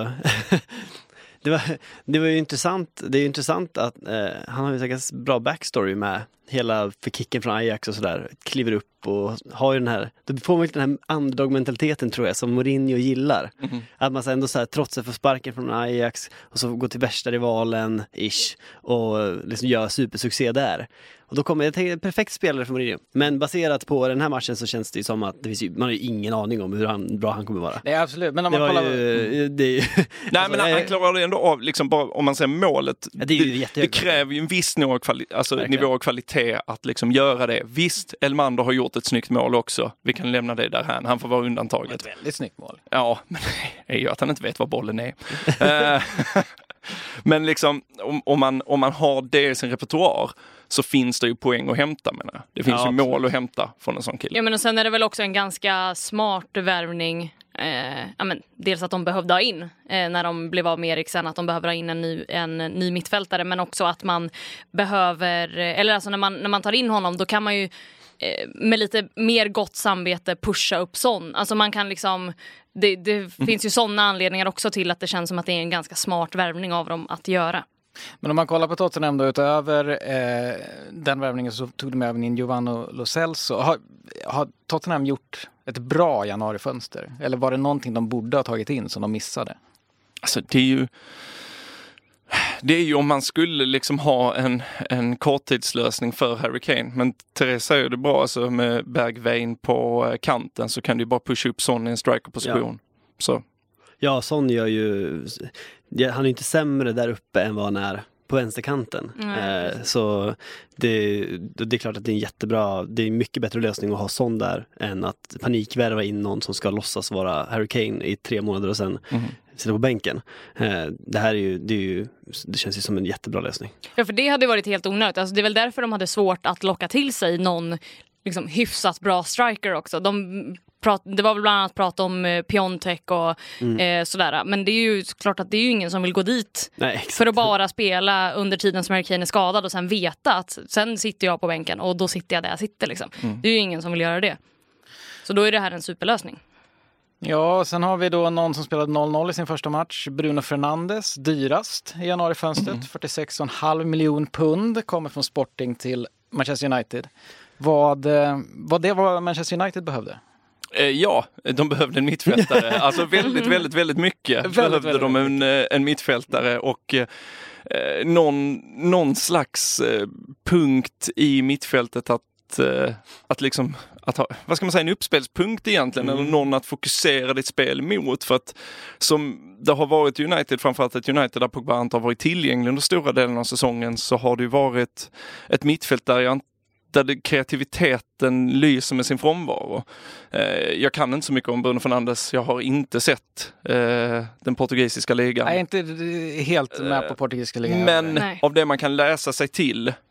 [SPEAKER 2] det, var, det var ju intressant. Det är ju intressant att eh, han har ju säkert bra backstory med hela för kicken från Ajax och sådär. Kliver upp och har ju den här, då får man lite den här underdog-mentaliteten, tror jag, som Mourinho gillar. Mm-hmm. Att man så ändå så här, trots att få sparken från Ajax och så går till värsta rivalen ish och liksom gör supersuccé där. Och då kommer jag tänka, perfekt spelare för Mourinho. Men baserat på den här matchen så känns det ju som att det finns ju, man har ju ingen aning om hur han, bra han kommer vara.
[SPEAKER 1] Nej, absolut. Men om
[SPEAKER 2] det
[SPEAKER 1] man kollar...
[SPEAKER 2] Ju, det är ju,
[SPEAKER 4] Nej,
[SPEAKER 2] alltså,
[SPEAKER 4] men han, han klarar det ändå av, liksom bara, om man säger målet.
[SPEAKER 2] Ja, det, är ju
[SPEAKER 4] det, det kräver ju en viss nivå av, kvali- alltså, nivå av kvalitet att liksom göra det. Visst, Elmander har gjort ett snyggt mål också. Vi kan lämna det där här. Han får vara undantaget.
[SPEAKER 1] Ett väldigt snyggt mål.
[SPEAKER 4] Ja, men det är ju att han inte vet var bollen är. Men liksom, om, om, man, om man har det i sin repertoar så finns det ju poäng att hämta, menar jag. Det finns ja, ju mål absolut. Att hämta från en sån kille.
[SPEAKER 3] Ja, men och sen är det väl också en ganska smart värvning. Eh, ja, men, dels att de behövde ha in eh, när de blev av med Eriksen, att de behöver ha in en ny, en ny mittfältare, men också att man behöver, eller alltså när man, när man tar in honom, då kan man ju eh, med lite mer gott samvete pusha upp sån. Alltså man kan liksom, det, det mm. finns ju sådana anledningar också till att det känns som att det är en ganska smart värvning av dem att göra.
[SPEAKER 1] Men om man kollar på Tottenham då, utöver eh, den värvningen så tog de även in Giovanni Lo Celso. Har, har Tottenham gjort ett bra januarifönster? Eller var det någonting de borde ha tagit in som de missade?
[SPEAKER 4] Alltså det är ju det är ju om man skulle liksom ha en, en korttidslösning för Harry Kane. Men Therese säger det bra, alltså med Bergwijn på kanten så kan du bara pusha upp Son i en strikerposition. Ja. Så.
[SPEAKER 2] Ja, Son gör ju, han är inte sämre där uppe än vad han är på vänsterkanten. Mm. Eh, så det, det är klart att det är en jättebra, det är en mycket bättre lösning att ha Son där än att panikvärva in någon som ska låtsas vara Harry Kane i tre månader och sen mm. sitta på bänken. Eh, det här är ju, det är ju, det känns ju som en jättebra lösning.
[SPEAKER 3] Ja, för det hade varit helt onödigt. Alltså, det är väl därför de hade svårt att locka till sig någon liksom hyfsat bra striker också. De prat, det var väl bland annat prat om eh, Piontek och mm. eh, sådär. Men det är ju klart att det är ju ingen som vill gå dit. Nej, för att bara spela under tiden som Harry Kane är skadad och sen veta att sen sitter jag på bänken och då sitter jag där jag sitter liksom. Mm. Det är ju ingen som vill göra det. Så då är det här en superlösning.
[SPEAKER 1] Ja, sen har vi då någon som spelade noll noll i sin första match. Bruno Fernandes, dyrast i januarifönstret. Mm. fyrtiosex komma fem miljoner pund, kommer från Sporting till Manchester United. Vad, vad det var Manchester United behövde?
[SPEAKER 4] Eh, ja, de behövde en mittfältare. Alltså väldigt, väldigt, väldigt mycket väldigt, behövde väldigt, de en, en mittfältare och eh, någon, någon slags eh, punkt i mittfältet att, eh, att liksom att ha, vad ska man säga, en uppspelspunkt egentligen, mm. eller någon att fokusera ditt spel mot, för att som det har varit United, framförallt ett United där Pogba inte har varit tillgänglig under stora delen av säsongen, så har det ju varit ett mittfält där jag där det, kreativiteten lyser med sin frånvaro. Eh, jag kan inte så mycket om Bruno Fernandes. Jag har inte sett eh, den portugisiska ligan.
[SPEAKER 1] Jag är inte helt med på portugisiska ligan.
[SPEAKER 4] Men Nej. Av det man kan läsa sig till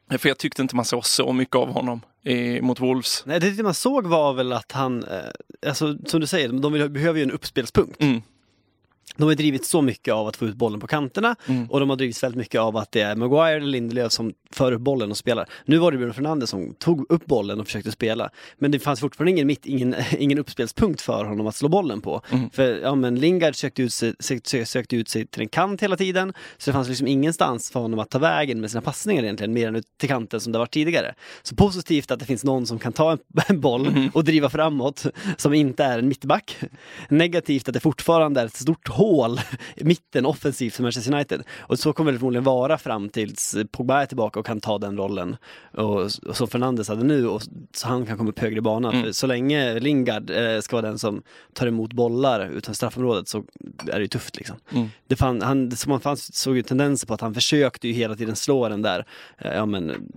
[SPEAKER 4] För jag tyckte inte man såg så mycket av honom i, mot Wolves.
[SPEAKER 2] Nej, det man såg var väl att han, eh, alltså som du säger, de vill, behöver ju en uppspelspunkt.
[SPEAKER 4] Mm.
[SPEAKER 2] De har drivit så mycket av att få ut bollen på kanterna
[SPEAKER 4] Mm.
[SPEAKER 2] och de har drivit väldigt mycket av att det är Maguire eller Lindelöf som för upp bollen och spelar. Nu var det Bruno Fernandes som tog upp bollen och försökte spela. Men det fanns fortfarande ingen, mitt, ingen, ingen uppspelspunkt för honom att slå bollen på.
[SPEAKER 4] Mm.
[SPEAKER 2] För ja, men Lingard sökte ut, sig, sökte, sökte ut sig till en kant hela tiden. Så det fanns liksom ingenstans för honom att ta vägen med sina passningar egentligen, mer än ut till kanten som det var tidigare. Så positivt att det finns någon som kan ta en, en boll
[SPEAKER 4] Mm.
[SPEAKER 2] och driva framåt som inte är en mittback. Negativt att det fortfarande är ett stort hål i mitten offensivt för Manchester United. Och så kommer det förmodligen vara fram tills Pogba är tillbaka och kan ta den rollen. Och, och som Fernandes hade nu, och så han kan komma upp högre i banan.
[SPEAKER 4] Mm.
[SPEAKER 2] För så länge Lingard eh, ska vara den som tar emot bollar utan straffområdet så är det ju tufft liksom.
[SPEAKER 4] Mm.
[SPEAKER 2] Det fann, han, som man fanns, såg ju tendenser på att han försökte ju hela tiden slå den där eh, ja, men,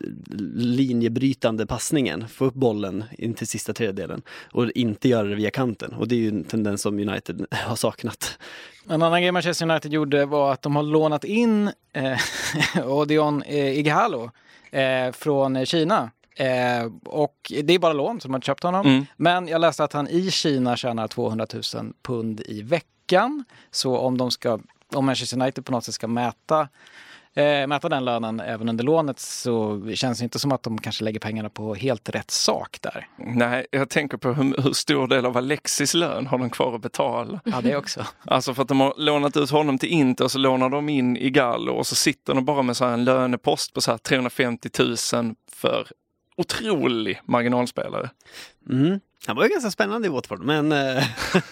[SPEAKER 2] linjebrytande passningen, få upp bollen in till sista tredjedelen och inte göra det via kanten. Och det är ju en tendens som United har saknat.
[SPEAKER 1] En annan grej Manchester United gjorde var att de har lånat in eh, Odion eh, Ighalo eh, från Kina. Eh, och det är bara lån som har köpt honom.
[SPEAKER 4] Mm.
[SPEAKER 1] Men jag läste att han i Kina tjänar tvåhundratusen pund i veckan. Så om de ska, om Manchester United på något sätt ska mäta eh, mäta den lönen även under lånet, så känns det inte som att de kanske lägger pengarna på helt rätt sak där.
[SPEAKER 4] Nej, jag tänker på hur, hur stor del av Alexis lön har de kvar att betala.
[SPEAKER 1] Ja, det också.
[SPEAKER 4] Alltså för att de har lånat ut honom till Inter och så lånar de in Ighalo och så sitter de bara med så här en lönepost på så här trehundrafemtio tusen för otrolig marginalspelare.
[SPEAKER 2] Mm. Han var ju ganska spännande i Watford, men, eh,
[SPEAKER 1] Men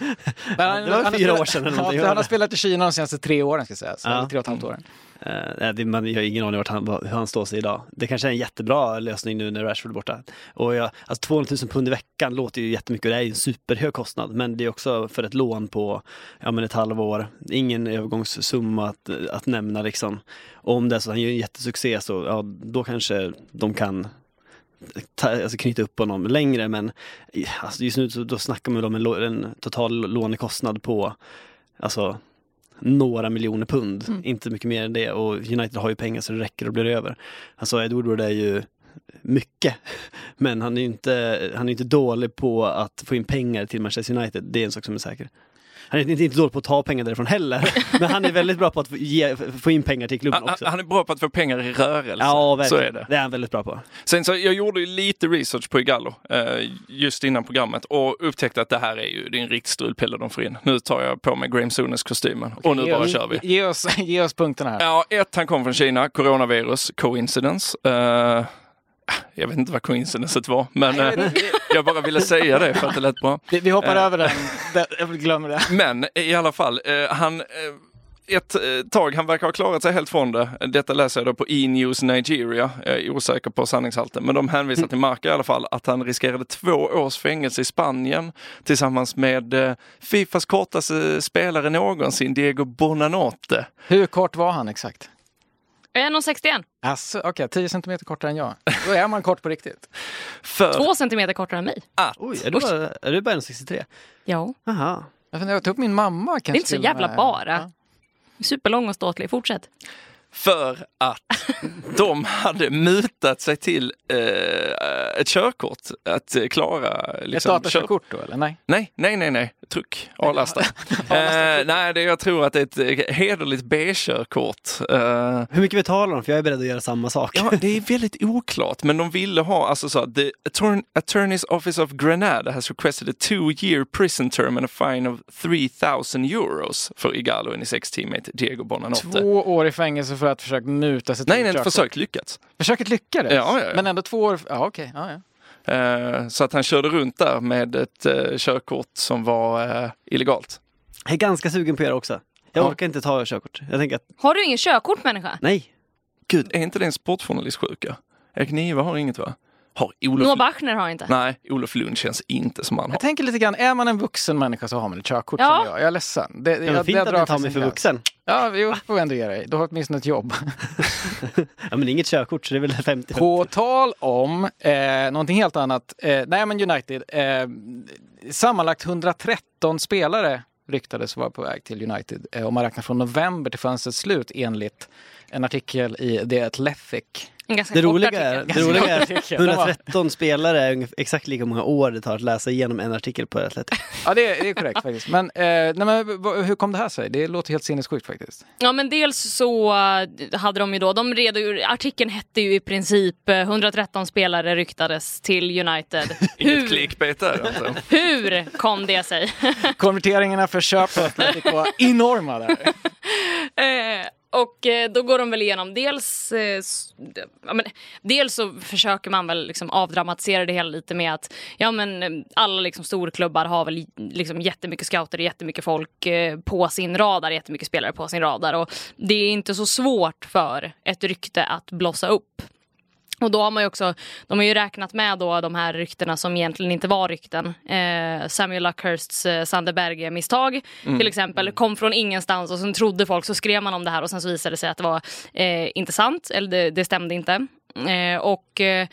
[SPEAKER 2] det var fyra
[SPEAKER 1] spelat,
[SPEAKER 2] år sedan. Eller
[SPEAKER 1] han,
[SPEAKER 2] någonting.
[SPEAKER 1] han har spelat i Kina de senaste tre åren, ska jag säga. Så
[SPEAKER 2] Ja.
[SPEAKER 1] tre och ett halvt år.
[SPEAKER 2] Uh, det, man jag har ingen aning vart han, hur han står sig idag. Det kanske är en jättebra lösning nu när Rashford är borta. Och jag, alltså tvåhundratusen pund i veckan låter ju jättemycket och det är ju en superhög kostnad. Men det är också för ett lån på ja, men ett halvår. Ingen övergångssumma att, att nämna liksom. Och om det är så att han gör en jättesuccé så ja, då kanske de kan ta, alltså knyta upp honom längre. Men alltså just nu så, då snackar man om en, en total lånekostnad på alltså några miljoner pund, mm. inte mycket mer än det, och United har ju pengar så det räcker och blir över. Alltså Ed Woodward är ju mycket, men han är ju inte, han är inte dålig på att få in pengar till Manchester United, det är en sak som är säker. Han är inte, inte dålig på att ta pengar därifrån heller, men han är väldigt bra på att ge, få in pengar till klubben också.
[SPEAKER 4] Han, han är bra på att få pengar i rörelse.
[SPEAKER 2] Ja, verkligen.
[SPEAKER 4] Så är det.
[SPEAKER 2] Det är han väldigt bra på.
[SPEAKER 4] Sen så jag gjorde ju lite research på Ighalo eh, just innan programmet och upptäckte att det här är ju det är en riktig strulpelle de får in. Nu tar jag på mig Graham Souness-kostymen och nu
[SPEAKER 1] ge,
[SPEAKER 4] bara kör vi.
[SPEAKER 1] Ge oss, ge oss punkterna här.
[SPEAKER 4] Ja, ett, han kom från Kina, coronavirus, coincidence. Eh, jag vet inte vad coincidenceet var, men
[SPEAKER 1] Nej,
[SPEAKER 4] eh, jag bara ville säga det för att det lät bra.
[SPEAKER 1] Vi, vi hoppar
[SPEAKER 4] Eh.
[SPEAKER 1] över den, den, jag glömmer det.
[SPEAKER 4] Men i alla fall, eh, han... Eh, ett eh, tag, han verkar ha klarat sig helt från det. Detta läser jag då på E-News Nigeria. Jag är osäker på sanningshalten. Men de hänvisar till Marca i alla fall att han riskerade två års fängelse i Spanien tillsammans med eh, Fifas kortaste spelare någonsin, Diego Bonanote.
[SPEAKER 1] Hur kort var han exakt?
[SPEAKER 3] ett komma sextioen.
[SPEAKER 1] Alltså, okej, okay, tio centimeter kortare än jag. Då är man kort på riktigt.
[SPEAKER 4] För
[SPEAKER 3] Två centimeter kortare än mig.
[SPEAKER 4] att...
[SPEAKER 2] Oj, är du bara, är du bara en komma sextiotre?
[SPEAKER 3] Ja.
[SPEAKER 2] Aha.
[SPEAKER 1] Jag funderar, jag tog upp min mamma kanske.
[SPEAKER 3] Det är inte så
[SPEAKER 1] till
[SPEAKER 3] jävla
[SPEAKER 1] med-
[SPEAKER 3] bara.
[SPEAKER 1] Ja.
[SPEAKER 3] Superlång och ståtlig. Fortsätt.
[SPEAKER 4] För att de hade mutat sig till eh, ett körkort att eh, klara... Liksom,
[SPEAKER 1] Ett datakörkort då, eller? Nej.
[SPEAKER 4] Nej, nej, nej, nej. Tryck. A-lasta. eh, nej, det, jag tror att det är ett hederligt B-körkort. Eh,
[SPEAKER 2] Hur mycket betalar de? För jag är beredd att göra samma sak.
[SPEAKER 4] ja, det är väldigt oklart, men de ville ha, alltså så, the Attorney, Attorney's Office of Granada has requested a two-year prison term and a fine of three thousand euros för Ighalo and his ex-teammate Diego Bonanote.
[SPEAKER 1] Två år i fängelse för att försöka muta sig till
[SPEAKER 4] Nej, nej,
[SPEAKER 1] ett körkort.
[SPEAKER 4] försökt lyckats.
[SPEAKER 1] Försöket lyckades?
[SPEAKER 4] Ja, ja, ja.
[SPEAKER 1] Men ändå två år... Ja, okej. Ja, ja.
[SPEAKER 4] Eh, så att han körde runt där med ett eh, körkort som var eh, illegalt.
[SPEAKER 2] Jag är ganska sugen på att göra också. Jag
[SPEAKER 4] Ja.
[SPEAKER 2] orkar inte ta körkort. Jag tänker att,
[SPEAKER 3] Har du ingen körkort, människa?
[SPEAKER 2] nej.
[SPEAKER 4] Gud, är inte det en sportjournalistsjuka? Erik Niva har inget, va? Har Olof...
[SPEAKER 3] Noah Bachner har inte.
[SPEAKER 4] Nej, Olof Lund känns inte som han har.
[SPEAKER 1] Jag tänker lite grann, är man en vuxen människa så har man ett körkort
[SPEAKER 3] Ja.
[SPEAKER 1] som jag. Jag är ledsen. Det,
[SPEAKER 2] Det är
[SPEAKER 1] jag,
[SPEAKER 2] fint
[SPEAKER 1] jag
[SPEAKER 2] att
[SPEAKER 1] drar
[SPEAKER 2] du tar mig
[SPEAKER 1] faktiskt
[SPEAKER 2] för
[SPEAKER 1] en gräns.
[SPEAKER 2] vuxen.
[SPEAKER 1] Ja, jo, får ändå ge dig. Du har åtminstone ett jobb.
[SPEAKER 2] Ja, men inget körkort så det är väl femtio.
[SPEAKER 1] På tal om eh, någonting helt annat. Eh, nej, men United. Eh, sammanlagt hundratretton spelare ryktades vara på väg till United. Eh, om man räknar från november till fönstrets slut enligt en artikel i The Athletic.
[SPEAKER 3] En ganska
[SPEAKER 2] Det
[SPEAKER 3] kort
[SPEAKER 2] roliga
[SPEAKER 3] artikel.
[SPEAKER 2] är, det roliga är
[SPEAKER 1] artikel.
[SPEAKER 2] hundratretton spelare är ungefär exakt lika många år det tar att läsa igenom en artikel på Athletic.
[SPEAKER 1] Ja, det är, det är korrekt faktiskt. Men, eh, nej, men v- hur kom det här sig? Det låter helt sinnessjukt faktiskt.
[SPEAKER 3] Ja, men dels så uh, hade de ju då, de redogjorde, artikeln hette ju i princip uh, hundratretton spelare ryktades till United.
[SPEAKER 4] Inget clickbait där alltså.
[SPEAKER 3] Hur kom det sig?
[SPEAKER 1] Konverteringarna för köp på Athletic var enorma där.
[SPEAKER 3] Eh, och eh, då går de väl igenom dels eh, s- ja, men, dels så försöker man väl liksom avdramatisera det hela lite med att ja men eh, alla liksom storklubbar har väl liksom jättemycket scouter, jättemycket folk eh, på sin radar, jättemycket spelare på sin radar, och det är inte så svårt för ett rykte att blossa upp. Och då har man ju också, de har ju räknat med då de här ryktena som egentligen inte var rykten. Eh, Samuel Luckhursts eh, Sander Berge-misstag
[SPEAKER 4] Mm.
[SPEAKER 3] till exempel kom från ingenstans, och sen trodde folk, så skrev man om det här och sen så visade det sig att det var eh, inte sant, eller det, det stämde inte. Eh, och eh,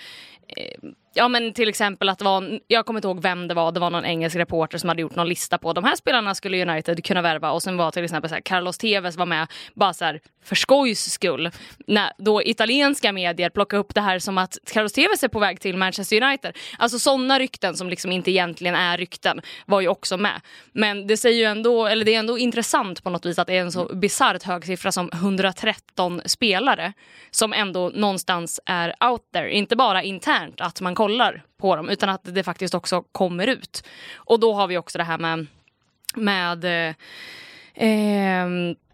[SPEAKER 3] ja, men till exempel att det var, jag kommer inte ihåg vem det var, det var någon engelsk reporter som hade gjort någon lista på de här spelarna skulle United kunna värva, och sen var till exempel så här, Carlos Tevez var med bara så här för skojs skull, när då italienska medier plockar upp det här som att Carlos Tevez är på väg till Manchester United. Alltså sådana rykten som liksom inte egentligen är rykten var ju också med. Men det säger ju ändå, eller det är ändå intressant på något vis att det är en så bisarrt hög siffra som hundratretton spelare som ändå någonstans är out there, inte bara internt att man kollar på dem, utan att det faktiskt också kommer ut. Och då har vi också det här med med eh, eh,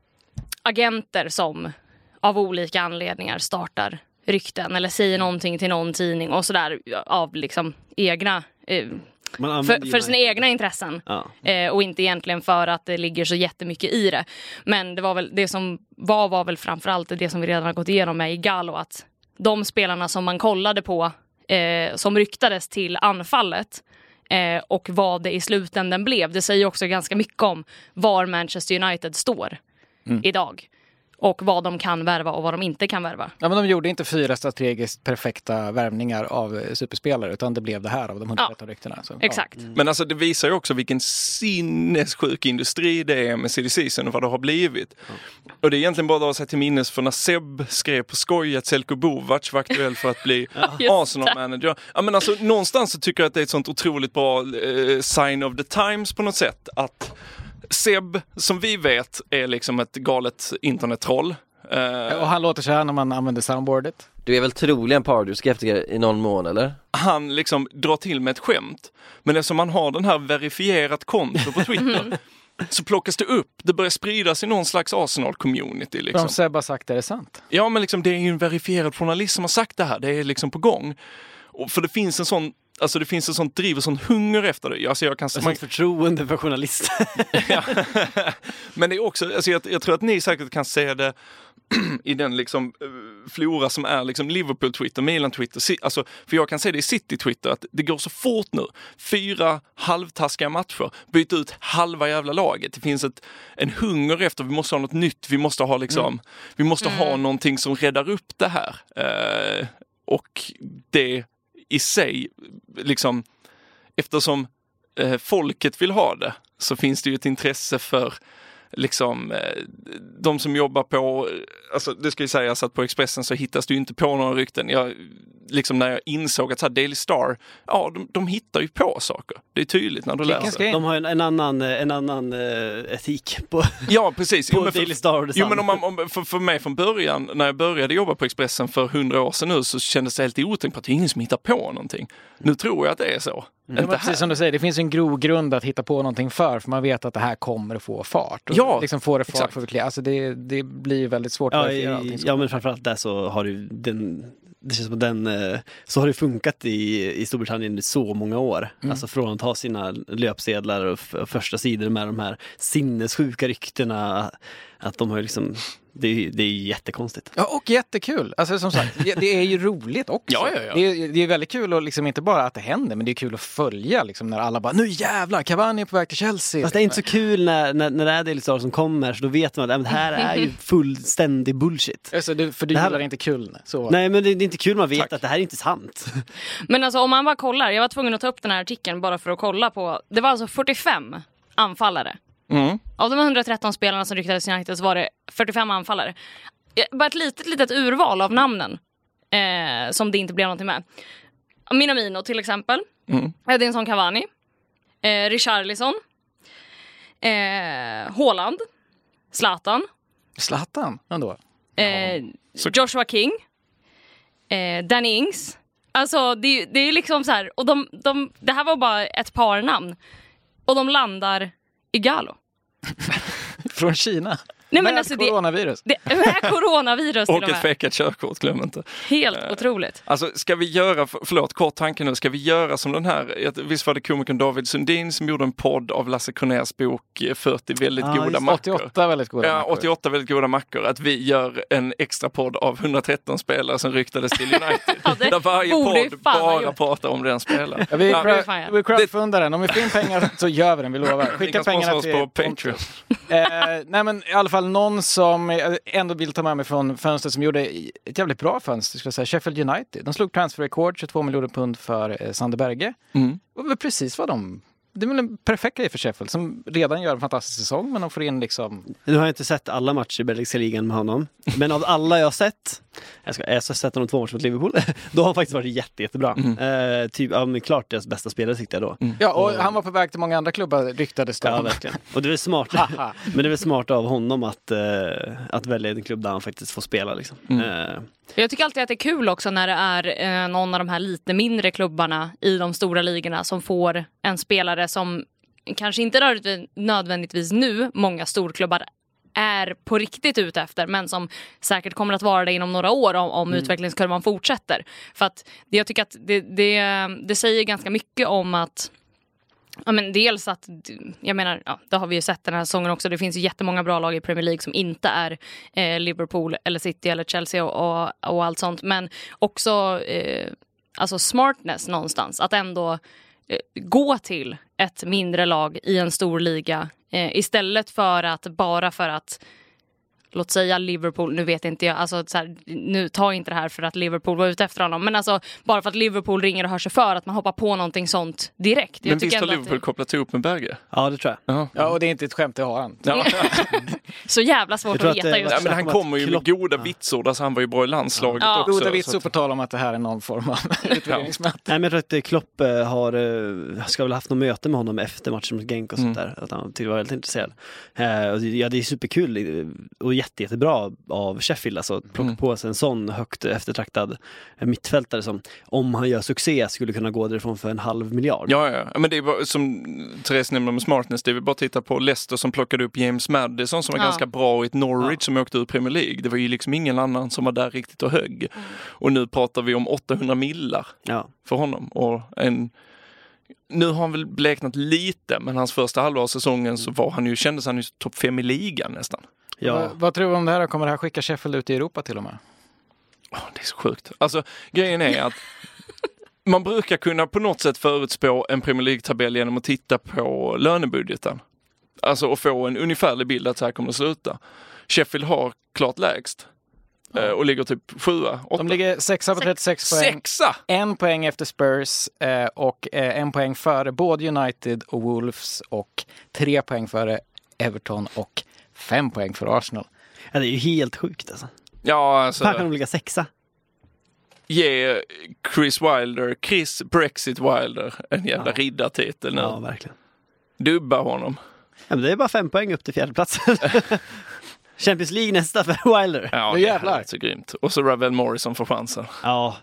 [SPEAKER 3] agenter som av olika anledningar startar rykten eller säger någonting till någon tidning och sådär av liksom egna eh,
[SPEAKER 2] Man använder
[SPEAKER 3] för, för sina
[SPEAKER 2] United.
[SPEAKER 3] egna intressen.
[SPEAKER 2] Ja.
[SPEAKER 3] Eh, och inte egentligen för att det ligger så jättemycket i det. Men det var väl det som var, var väl framförallt det som vi redan har gått igenom med Igalo, att de spelarna som man kollade på eh, som ryktades till anfallet eh, och vad det i slutändan blev, det säger också ganska mycket om var Manchester United står
[SPEAKER 1] Mm.
[SPEAKER 3] idag. Och vad de kan värva och vad de inte kan värva.
[SPEAKER 1] Ja, men de gjorde inte fyra strategiskt perfekta värvningar av eh, superspelare, utan det blev det här av de hundratretton ryktena. Så,
[SPEAKER 3] Exakt.
[SPEAKER 1] Ja.
[SPEAKER 4] Men alltså det visar ju också vilken sinnessjuk industri det är med silly season och vad det har blivit. Och det är egentligen bara att säga till minnes för när Seb skrev på skoj att Selko Bovac var aktuell för att bli
[SPEAKER 3] Just
[SPEAKER 4] Arsenal-manager. Ja, men alltså någonstans så tycker jag att det är ett sånt otroligt bra eh, sign of the times på något sätt. Att Seb, som vi vet, är liksom ett galet internettroll. Eh,
[SPEAKER 1] Och han låter så här när man använder soundboardet.
[SPEAKER 8] Du är väl troligen Pardew-skeptiker i någon mån, eller?
[SPEAKER 4] han liksom drar till med ett skämt. Men eftersom man har den här verifierat konto på Twitter så plockas det upp. Det börjar spridas i någon slags Arsenal-community. Liksom.
[SPEAKER 1] Om Seb har sagt det, är det sant?
[SPEAKER 4] Ja, men liksom, det är ju en verifierad journalist som har sagt det här. Det är liksom på gång. Och för det finns en sån Alltså det finns en sån driv och sån hunger efter det. Alltså jag kan
[SPEAKER 2] Ett sånt förtroende för journalister.
[SPEAKER 4] Ja. Men det är också, alltså jag, jag tror att ni säkert kan se det i den liksom flora som är liksom Liverpool-Twitter, Milan-Twitter. Alltså, för jag kan se det i City-Twitter att det går så fort nu. Fyra halvtaskiga matcher. Byta ut halva jävla laget. Det finns ett, en hunger efter, vi måste ha något nytt. Vi måste ha liksom, mm. vi måste mm. ha någonting som räddar upp det här. Eh, och det i sig, liksom, eftersom eh, folket vill ha det så finns det ju ett intresse för liksom eh, de som jobbar på, alltså det ska ju sägas att på Expressen så hittas det ju inte på några rykten. Jag, liksom när jag insåg att så här, Daily Star, ja de, de hittar ju på saker. Det är tydligt när du läser.
[SPEAKER 2] De har en, en annan, en annan uh, etik på,
[SPEAKER 4] ja, precis.
[SPEAKER 2] på
[SPEAKER 4] jo, men för,
[SPEAKER 2] Daily Star.
[SPEAKER 4] Jo, men om man, om, för, för mig från början, när jag började jobba på Expressen för hundra år sedan nu, så kändes det helt otänkt på att det är ingen som hittar på någonting. Nu tror jag att det är så.
[SPEAKER 1] Mm. Det precis som du säger, det finns en grogrund att hitta på någonting för, för man vet att det här kommer att få fart. Och
[SPEAKER 4] ja,
[SPEAKER 1] liksom får det fart för att alltså det, det blir väldigt svårt
[SPEAKER 2] ja,
[SPEAKER 1] att verifiera
[SPEAKER 2] i,
[SPEAKER 1] allting.
[SPEAKER 2] Ja, men framförallt där så har du den, det känns som att den, så har det funkat i, i Storbritannien i så många år. Mm. Alltså från att ha sina löpsedlar och, f- och första sidor med de här sinnessjuka ryktena, att de har liksom, det är, det är jättekonstigt.
[SPEAKER 1] Ja, och jättekul. Alltså som sagt, det är ju roligt också.
[SPEAKER 4] Ja, ja, ja.
[SPEAKER 1] Det, är, det är väldigt kul och liksom inte bara att det händer, men det är kul att följa liksom, när alla bara, nu jävlar, Cavani är på väg till Chelsea.
[SPEAKER 2] Fast det är inte så kul när, när, när det är Daily Star som kommer, så då vet man att det här är ju fullständig bullshit.
[SPEAKER 1] Alltså, du, för du
[SPEAKER 2] det här...
[SPEAKER 1] gillar inte kul. Så.
[SPEAKER 2] Nej, men det, det är inte kul, man vet
[SPEAKER 4] Tack.
[SPEAKER 2] att det här är inte sant.
[SPEAKER 3] Men alltså om man bara kollar, jag var tvungen att ta upp den här artikeln bara för att kolla på, det var alltså fyrtiofem anfallare.
[SPEAKER 4] Mm.
[SPEAKER 3] Av de hundratretton spelarna som ryktades i United så var det fyrtiofem anfallare. Bara ett litet, litet urval av namnen. eh, som det inte blev någonting med. Minamino till exempel.
[SPEAKER 4] Mm.
[SPEAKER 3] Edinson Cavani. Eh, Richarlison. Eh, Haaland. Zlatan.
[SPEAKER 1] Zlatan ändå.
[SPEAKER 3] Eh, Joshua King. Eh, Danny Ings. Alltså det, det är liksom så här. Och de, de, det här var bara ett par namn. Och de landar i Galo.
[SPEAKER 1] Från Kina.
[SPEAKER 3] Nej, men
[SPEAKER 1] med
[SPEAKER 3] alltså,
[SPEAKER 1] coronavirus.
[SPEAKER 3] Det, det, med coronavirus till
[SPEAKER 4] och
[SPEAKER 3] och
[SPEAKER 4] ett
[SPEAKER 3] med.
[SPEAKER 4] fejkat körkort, glöm inte.
[SPEAKER 3] Helt
[SPEAKER 4] Eh,
[SPEAKER 3] otroligt.
[SPEAKER 4] Alltså ska vi göra, förlåt, kort tanke nu, ska vi göra som den här, visst var det komikern David Sundin som gjorde en podd av Lasse Kronérs bok fyrtio väldigt
[SPEAKER 2] Ah,
[SPEAKER 4] goda
[SPEAKER 2] just
[SPEAKER 4] mackor.
[SPEAKER 1] åttioåtta väldigt goda
[SPEAKER 4] Ja,
[SPEAKER 1] mackor.
[SPEAKER 4] åttioåtta väldigt goda mackor. Att vi gör en extra podd av hundratretton spelare som ryktades till United.
[SPEAKER 3] Ja, det
[SPEAKER 4] där varje
[SPEAKER 3] borde ju
[SPEAKER 4] podd
[SPEAKER 3] fan ha
[SPEAKER 4] bara
[SPEAKER 3] gjort.
[SPEAKER 4] pratar om den spelaren.
[SPEAKER 1] Ja, vi,
[SPEAKER 4] Ja,
[SPEAKER 3] det är fan, ja.
[SPEAKER 1] vi crowdfundar den. Om vi får in pengar så gör vi den, vi lovar.
[SPEAKER 4] Ni
[SPEAKER 1] Skicka
[SPEAKER 4] kan sponsra
[SPEAKER 1] pengarna
[SPEAKER 4] oss
[SPEAKER 1] till
[SPEAKER 4] på Patreon.
[SPEAKER 1] eh, nej men i alla fall någon som jag ändå vill ta med mig från fönstret som gjorde ett jävligt bra fönster, ska jag säga. Sheffield United. De slog transferrekord, tjugotvå miljoner pund för eh, Sander Berge.
[SPEAKER 4] Mm.
[SPEAKER 1] Det var precis vad de... Det är väl en perfekt grej för Sheffield som redan gör en fantastisk säsong, men de får in liksom...
[SPEAKER 2] Nu har jag inte sett alla matcher i belgiska ligan med honom. Men av alla jag har sett, jag ska jag har sett honom två matcher mot Liverpool, då har han faktiskt varit jätte, jättebra. Mm. Eh, typ, ja, men klart deras bästa spelare tyckte jag då.
[SPEAKER 4] Mm.
[SPEAKER 1] Ja, och han var på väg till många andra klubbar, ryktades det.
[SPEAKER 2] Ja, verkligen. Och det är väl smart. Men det är väl smart av honom att, eh, att välja en klubb där han faktiskt får spela. Liksom.
[SPEAKER 4] Mm.
[SPEAKER 2] Eh,
[SPEAKER 3] Jag tycker alltid att det är kul också när det är eh, någon av de här lite mindre klubbarna i de stora ligorna som får en spelare som kanske inte nödvändigtvis nu många storklubbar är på riktigt ute efter, men som säkert kommer att vara det inom några år om, om mm. utvecklingskurvan fortsätter. För att det, jag tycker att det, det, det säger ganska mycket om att ja, men dels att, jag menar, ja, det har vi ju sett den här säsongen också. Det finns ju jättemånga bra lag i Premier League som inte är eh, Liverpool eller City eller Chelsea och, och, och allt sånt. Men också eh, alltså smartness någonstans. Att ändå eh, gå till ett mindre lag i en stor liga eh, istället för att bara för att låt säga Liverpool, nu vet inte jag, alltså så här, nu tar inte det här för att Liverpool var ute efter honom, men alltså bara för att Liverpool ringer och hör sig för att man hoppar på någonting sånt direkt.
[SPEAKER 4] Men
[SPEAKER 3] jag
[SPEAKER 4] visst har
[SPEAKER 3] ändå
[SPEAKER 4] Liverpool
[SPEAKER 3] att
[SPEAKER 4] kopplat ihop med Berge?
[SPEAKER 2] ja, det tror jag.
[SPEAKER 4] Ja,
[SPEAKER 1] Ja, och det är inte ett skämt, det har han.
[SPEAKER 4] ja.
[SPEAKER 3] så jävla svårt
[SPEAKER 2] Jag
[SPEAKER 3] att
[SPEAKER 2] tror att
[SPEAKER 3] veta
[SPEAKER 2] det-
[SPEAKER 3] just.
[SPEAKER 4] Ja, men han
[SPEAKER 2] Snacka om
[SPEAKER 4] kommer
[SPEAKER 2] att
[SPEAKER 4] ju med
[SPEAKER 2] Klopp-
[SPEAKER 4] goda vitsord, alltså han var ju bra i landslaget
[SPEAKER 3] Ja.
[SPEAKER 4] också.
[SPEAKER 1] Goda
[SPEAKER 4] så
[SPEAKER 1] vitsord
[SPEAKER 4] att-
[SPEAKER 1] på tal om att det här är någon form av utvärderingsmöte.
[SPEAKER 2] Nej, men jag tror att eh, Klopp eh, har eh, ska väl haft något möte med honom efter matchen mot Genk och sånt där, att han tyckte var väldigt intresserad. Eh, och det- ja, det är superkul eh, och jätte, jättebra av Sheffield, alltså plocka
[SPEAKER 4] Mm.
[SPEAKER 2] på sig en sån högt eftertraktad eh, mittfältare som om han gör succé skulle kunna gå därifrån för en halv miljard.
[SPEAKER 4] Ja, ja, ja. Men det är bara, som Therese nämnde med smartness, det är väl bara att titta på Leicester som plockade upp James Maddison som var
[SPEAKER 3] Ja.
[SPEAKER 4] ganska bra i ett Norwich
[SPEAKER 2] Ja.
[SPEAKER 4] som åkte ur Premier League. Det var ju liksom ingen annan som var där riktigt och högg.
[SPEAKER 3] Mm.
[SPEAKER 4] Och nu pratar vi om åttahundra millar
[SPEAKER 2] Ja.
[SPEAKER 4] för honom. Och en... Nu har han väl bleknat lite, men hans första halva av säsongen så var han ju, kändes han ju topp fem i ligan nästan.
[SPEAKER 2] Ja.
[SPEAKER 1] Vad, vad tror du om det här? Kommer det här skicka Sheffield ut i Europa till och med?
[SPEAKER 4] Åh, det är så sjukt. Alltså, grejen är att man brukar kunna på något sätt förutspå en Premier League-tabell genom att titta på lönebudgeten. Alltså och få en ungefärlig bild att så här kommer att sluta. Sheffield har klart lägst. eh, Och ligger typ sjua, åtta.
[SPEAKER 1] De ligger sexa på trettiosex poäng.
[SPEAKER 4] Sexa!
[SPEAKER 1] En poäng efter Spurs eh, och eh, en poäng före både United och Wolves och tre poäng före Everton och fem poäng för Arsenal.
[SPEAKER 2] Ja, det är ju helt sjukt alltså.
[SPEAKER 4] Ja,
[SPEAKER 2] Här kan
[SPEAKER 4] alltså
[SPEAKER 2] de ligga sexa.
[SPEAKER 4] ge Chris Wilder, Chris Brexit Wilder en jävla
[SPEAKER 2] Ja.
[SPEAKER 4] riddartitel nu.
[SPEAKER 2] Ja, verkligen.
[SPEAKER 4] Dubba honom.
[SPEAKER 2] Ja, men det är bara fem poäng upp till fjärdeplatsen. Champions League nästa för Wilder.
[SPEAKER 4] Ja,
[SPEAKER 1] Nu
[SPEAKER 4] det är
[SPEAKER 1] jävlar.
[SPEAKER 4] härligt, så grymt. Och så Ravel Morrison får chansen.
[SPEAKER 2] Ja.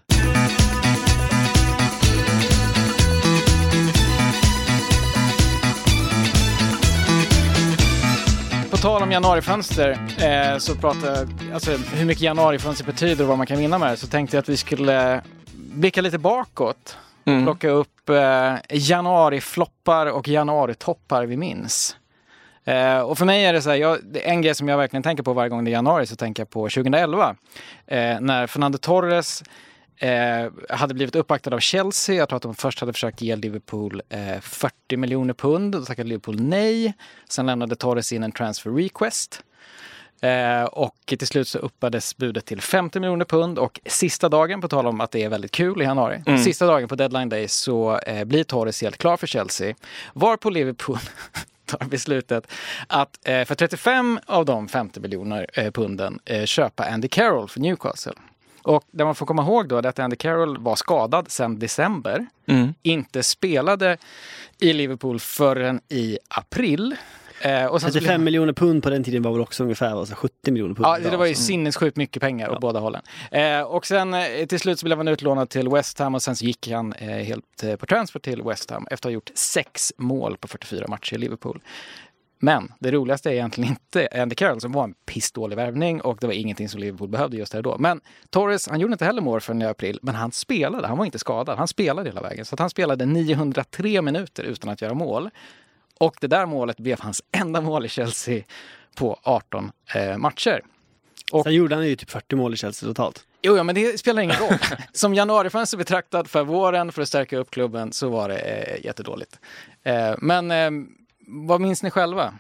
[SPEAKER 1] På tal om januarifönster eh, så pratar alltså hur mycket januarifönster betyder och vad man kan vinna med det, så tänkte jag att vi skulle blicka lite bakåt.
[SPEAKER 4] Mm.
[SPEAKER 1] Plocka upp eh, januarifloppar och januaritoppar vi minns. Eh, och för mig är det så här, jag, det är en grej som jag verkligen tänker på varje gång det är januari, så tänker jag på tjugoelva. Eh, när Fernando Torres eh, hade blivit uppvaktad av Chelsea. Jag tror att de först hade försökt ge Liverpool eh, fyrtio miljoner pund. Då tackade Liverpool nej. Sen lämnade Torres in en transfer request. Eh, och till slut så uppades budet till femtio miljoner pund, och sista dagen, på tal om att det är väldigt kul i januari,
[SPEAKER 4] Mm.
[SPEAKER 1] sista dagen på deadline day så eh, blir Torres helt klar för Chelsea. Var på Liverpool tar beslutet att eh, för trettiofem av de femtio miljoner eh, punden eh, köpa Andy Carroll för Newcastle. Och där man får komma ihåg då att Andy Carroll var skadad sedan december.
[SPEAKER 4] Mm.
[SPEAKER 1] Inte spelade i Liverpool förrän i april. Eh, och sen
[SPEAKER 2] trettiofem
[SPEAKER 1] blev...
[SPEAKER 2] miljoner pund på den tiden var väl också ungefär alltså sjuttio miljoner pund.
[SPEAKER 1] Ja, det var ju
[SPEAKER 2] så.
[SPEAKER 1] sinnessjukt mycket pengar åt ja. båda hållen. Eh, och sen eh, till slut så blev han utlånad till West Ham och sen så gick han eh, helt eh, på transfer till West Ham efter att ha gjort sex mål på fyrtiofyra matcher i Liverpool. Men det roligaste är egentligen inte Andy Carroll som var en pissdålig värvning och det var ingenting som Liverpool behövde just där då. Men Torres, han gjorde inte heller mål förrän i april, men han spelade, han var inte skadad, han spelade hela vägen. Så att han spelade niohundratre minuter utan att göra mål. Och det där målet blev hans enda mål i Chelsea på arton eh, matcher. Och
[SPEAKER 2] sen gjorde han ju typ fyrtio mål i Chelsea totalt.
[SPEAKER 1] Jo, ja, men det spelar ingen roll. Som januarifönster betraktad för våren för att stärka upp klubben så var det eh, jättedåligt. Eh, men eh, vad minns ni själva?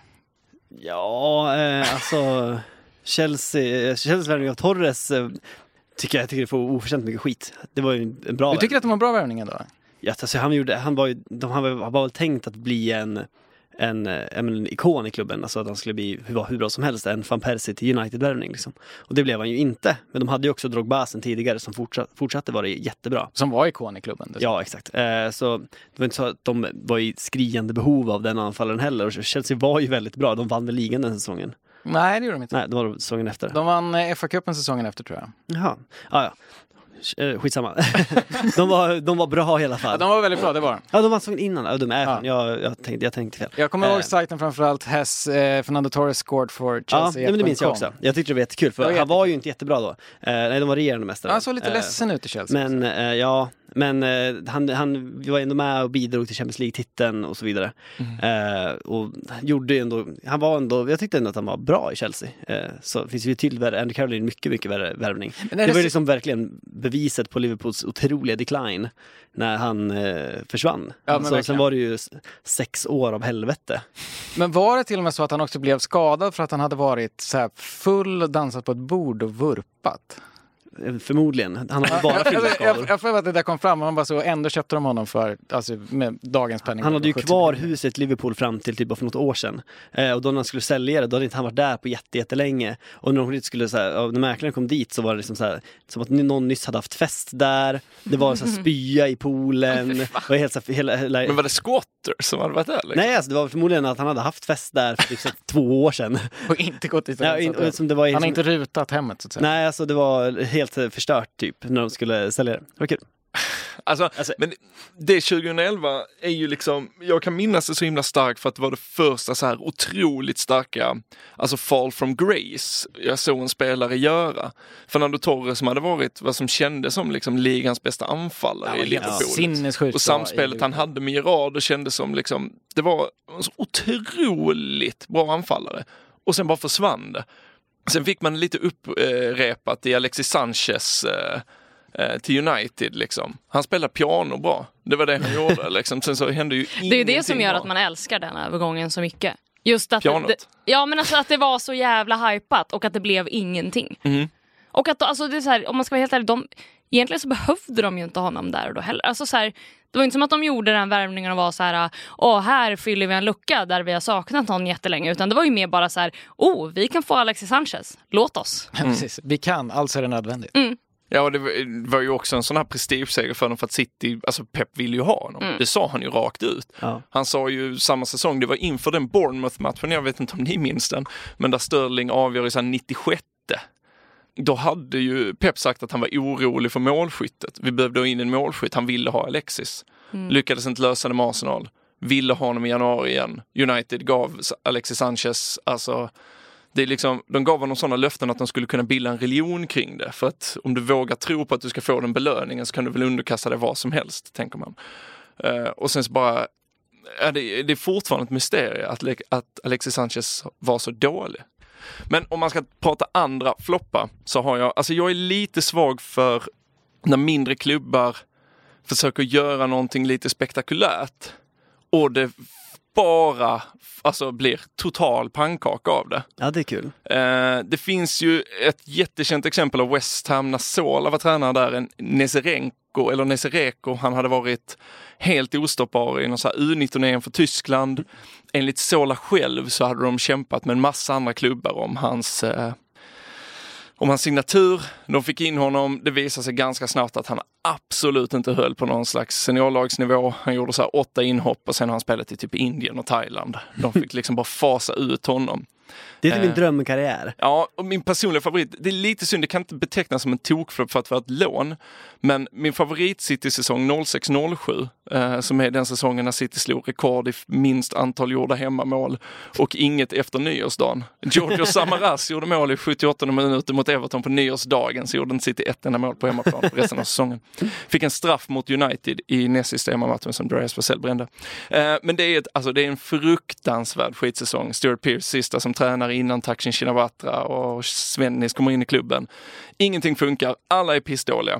[SPEAKER 2] Ja, eh, alltså Chelsea, Chelsea värvning av Torres eh, tycker jag tycker det får oförtjänt mycket skit. Det var ju en bra.
[SPEAKER 1] Du tycker att det var en bra värvning ändå?
[SPEAKER 2] Ja, alltså, han gjorde, han var ju, de han var, var väl tänkt att bli en en, en ikon i klubben, alltså att han skulle bli hur, hur bra som helst, en Van Persie till United-värvning liksom. Och det blev han ju inte, men de hade ju också Drogba sen tidigare som fortsatt, fortsatte vara jättebra.
[SPEAKER 1] Som var ikon i klubben. Dessutom.
[SPEAKER 2] Ja, exakt. Eh, så det var inte så att de var i skriande behov av den anfallaren heller, och Chelsea var ju väldigt bra, de vann väl ligan den säsongen.
[SPEAKER 1] Nej, det gjorde de inte.
[SPEAKER 2] Nej, det var säsongen efter.
[SPEAKER 1] De vann F A-cupen säsongen efter tror jag.
[SPEAKER 2] Jaha, ah, ja. Skitsamma. de, var, de var bra i alla fall.
[SPEAKER 1] Ja, de var väldigt bra, det var.
[SPEAKER 2] Ja, de var säsongen innan. Ja, de är fan.
[SPEAKER 1] Ja.
[SPEAKER 2] Jag, jag, tänkte, jag tänkte fel.
[SPEAKER 1] Jag kommer
[SPEAKER 2] eh.
[SPEAKER 1] ihåg sajten framförallt. Has eh, Fernando Torres scored for Chelsea.
[SPEAKER 2] Ja, men det minns jag också. Jag tyckte det var jättekul, för
[SPEAKER 1] var
[SPEAKER 2] han
[SPEAKER 1] jättekul.
[SPEAKER 2] var ju inte jättebra då. Eh, nej, de var regerande mästare.
[SPEAKER 1] Han såg lite
[SPEAKER 2] eh,
[SPEAKER 1] ledsen ut i Chelsea.
[SPEAKER 2] Men eh, ja, men eh, han, han var ändå med och bidrog till Champions League-titeln och så vidare. Mm. Eh, och gjorde ändå, han var ändå, jag tyckte ändå att han var bra i Chelsea. Eh, så finns ju till värre, Andy Carroll mycket, mycket värre värvning. Det, det var ju liksom verkligen beviset på Liverpools otroliga decline när han eh, försvann.
[SPEAKER 1] Ja,
[SPEAKER 2] alltså, sen var det ju sex år av helvete.
[SPEAKER 1] Men var det till och med så att han också blev skadad för att han hade varit så här full och dansat på ett bord och vurpat?
[SPEAKER 2] Förmodligen. Han hade bara fyllskador.
[SPEAKER 1] Jag får att det där kom fram och man bara så, ändå köpte de honom för, alltså med dagens penning.
[SPEAKER 2] Han hade ju kvar huset Liverpool fram till typ för något år sedan. Eh, och då när han skulle sälja det, då hade inte han varit där på jätte, jättelänge. Och när de skulle så här, när mäklaren kom dit så var det liksom så här, som att någon nyss hade haft fest där. Det var så här spya i poolen. Och helt så här, hela, hela...
[SPEAKER 4] Men var det squatter som hade varit där? Liksom?
[SPEAKER 2] Nej, alltså, det var förmodligen att han hade haft fest där för typ så två år sedan.
[SPEAKER 1] Och inte gått dit.
[SPEAKER 2] Ja, in, och, som det var,
[SPEAKER 1] han har
[SPEAKER 2] som...
[SPEAKER 1] inte rutat hemmet så att säga.
[SPEAKER 2] Nej, alltså det var helt förstört typ när de skulle sälja det. Det var kul.
[SPEAKER 4] Alltså, alltså, men det tjugoelva är ju liksom, jag kan minnas det så himla starkt för att det var det första så här otroligt starka, alltså fall from grace jag såg en spelare göra. Fernando Torres som hade varit vad som kändes som liksom ligans bästa anfallare i Liverpool. Och samspelet han hade med Gerard och kändes som liksom, det var en så otroligt bra anfallare. Och sen bara försvann det. Sen fick man lite upprepat i Alexis Sanchez eh, till United liksom. Han spelade piano bra. Det var det han gjorde liksom. Sen så hände ju
[SPEAKER 3] det är ju det som gör bra. Att man älskar den övergången så mycket. Just att
[SPEAKER 4] Pianot.
[SPEAKER 3] Det, ja, men alltså att det var så jävla hypat och att det blev ingenting.
[SPEAKER 4] Mm.
[SPEAKER 3] Och att alltså det är så här, om man ska vara helt ärlig, de egentligen så behövde de ju inte honom där och då heller. Alltså så här, det var inte som att de gjorde den värvningen och var så här, åh, här fyller vi en lucka där vi har saknat någon jättelänge, utan det var ju mer bara så här, åh, vi kan få Alexis Sanchez. Låt oss.
[SPEAKER 1] Mm. Precis. Vi kan, alltså är det nödvändigt.
[SPEAKER 3] Mm.
[SPEAKER 4] Ja, och det var ju också en sån här prestigeseger för dem för att City, alltså Pep ville ju ha honom. Mm. Det sa han ju rakt ut.
[SPEAKER 2] Ja.
[SPEAKER 4] Han sa ju samma säsong, det var inför den Bournemouth-matchen, jag vet inte om ni minns den, men där Sterling avgör i så här nittiosjätte. Då hade ju Pep sagt att han var orolig för målskyttet. Vi behövde ha in en målskytt, han ville ha Alexis. Mm. Lyckades inte lösa det med Arsenal. Ville ha honom i januari igen. United gav Alexis Sanchez, alltså det är liksom, de gav honom sådana löften att de skulle kunna bilda en religion kring det. För att om du vågar tro på att du ska få den belöningen så kan du väl underkasta dig vad som helst, tänker man. Uh, och sen så bara, ja, det, det är fortfarande ett mysterium att, att Alexis Sanchez var så dålig. Men om man ska prata andra floppa så har jag, alltså jag är lite svag för när mindre klubbar försöker göra någonting lite spektakulärt och det bara alltså blir total pannkaka av det.
[SPEAKER 2] Ja, det är kul.
[SPEAKER 4] Eh, det finns ju ett jättekänt exempel av West Ham när Zola var tränare där, en Neserenko eller Nesereko, han hade varit helt ostoppbar i någon så här U nitton-turnering för Tyskland. Enligt Zola själv så hade de kämpat med en massa andra klubbar om hans eh, om hans signatur. De fick in honom. Det visade sig ganska snabbt att han absolut inte höll på någon slags seniorlagsnivå. Han gjorde så här åtta inhopp och sen har han spelat i typ Indien och Thailand. De fick liksom bara fasa ut honom.
[SPEAKER 2] Det är typ
[SPEAKER 4] Eh.
[SPEAKER 2] min drömkarriär.
[SPEAKER 4] Ja, och min personliga favorit, det är lite synd, det kan inte betecknas som en tokflopp för att vara ett lån, men min favorit City-säsong noll sex noll sju, eh, som är den säsongen när City slog rekord i minst antal gjorda hemmamål och inget efter nyårsdagen. Giorgio Samaras gjorde mål i sjuttioåtta minuter mot Everton på nyårsdagen, så gjorde inte City ett enda mål på hemmaplan för resten av säsongen. Fick en straff mot United i näst sista hemmamatchen som Andreas Vassell brände. Eh, men det är, ett, alltså, det är en fruktansvärd skitsäsong. Stuart Pearce sista som tränare innan Thaksin Shinawatra och Svennis kommer in i klubben. Ingenting funkar, alla är pissdåliga.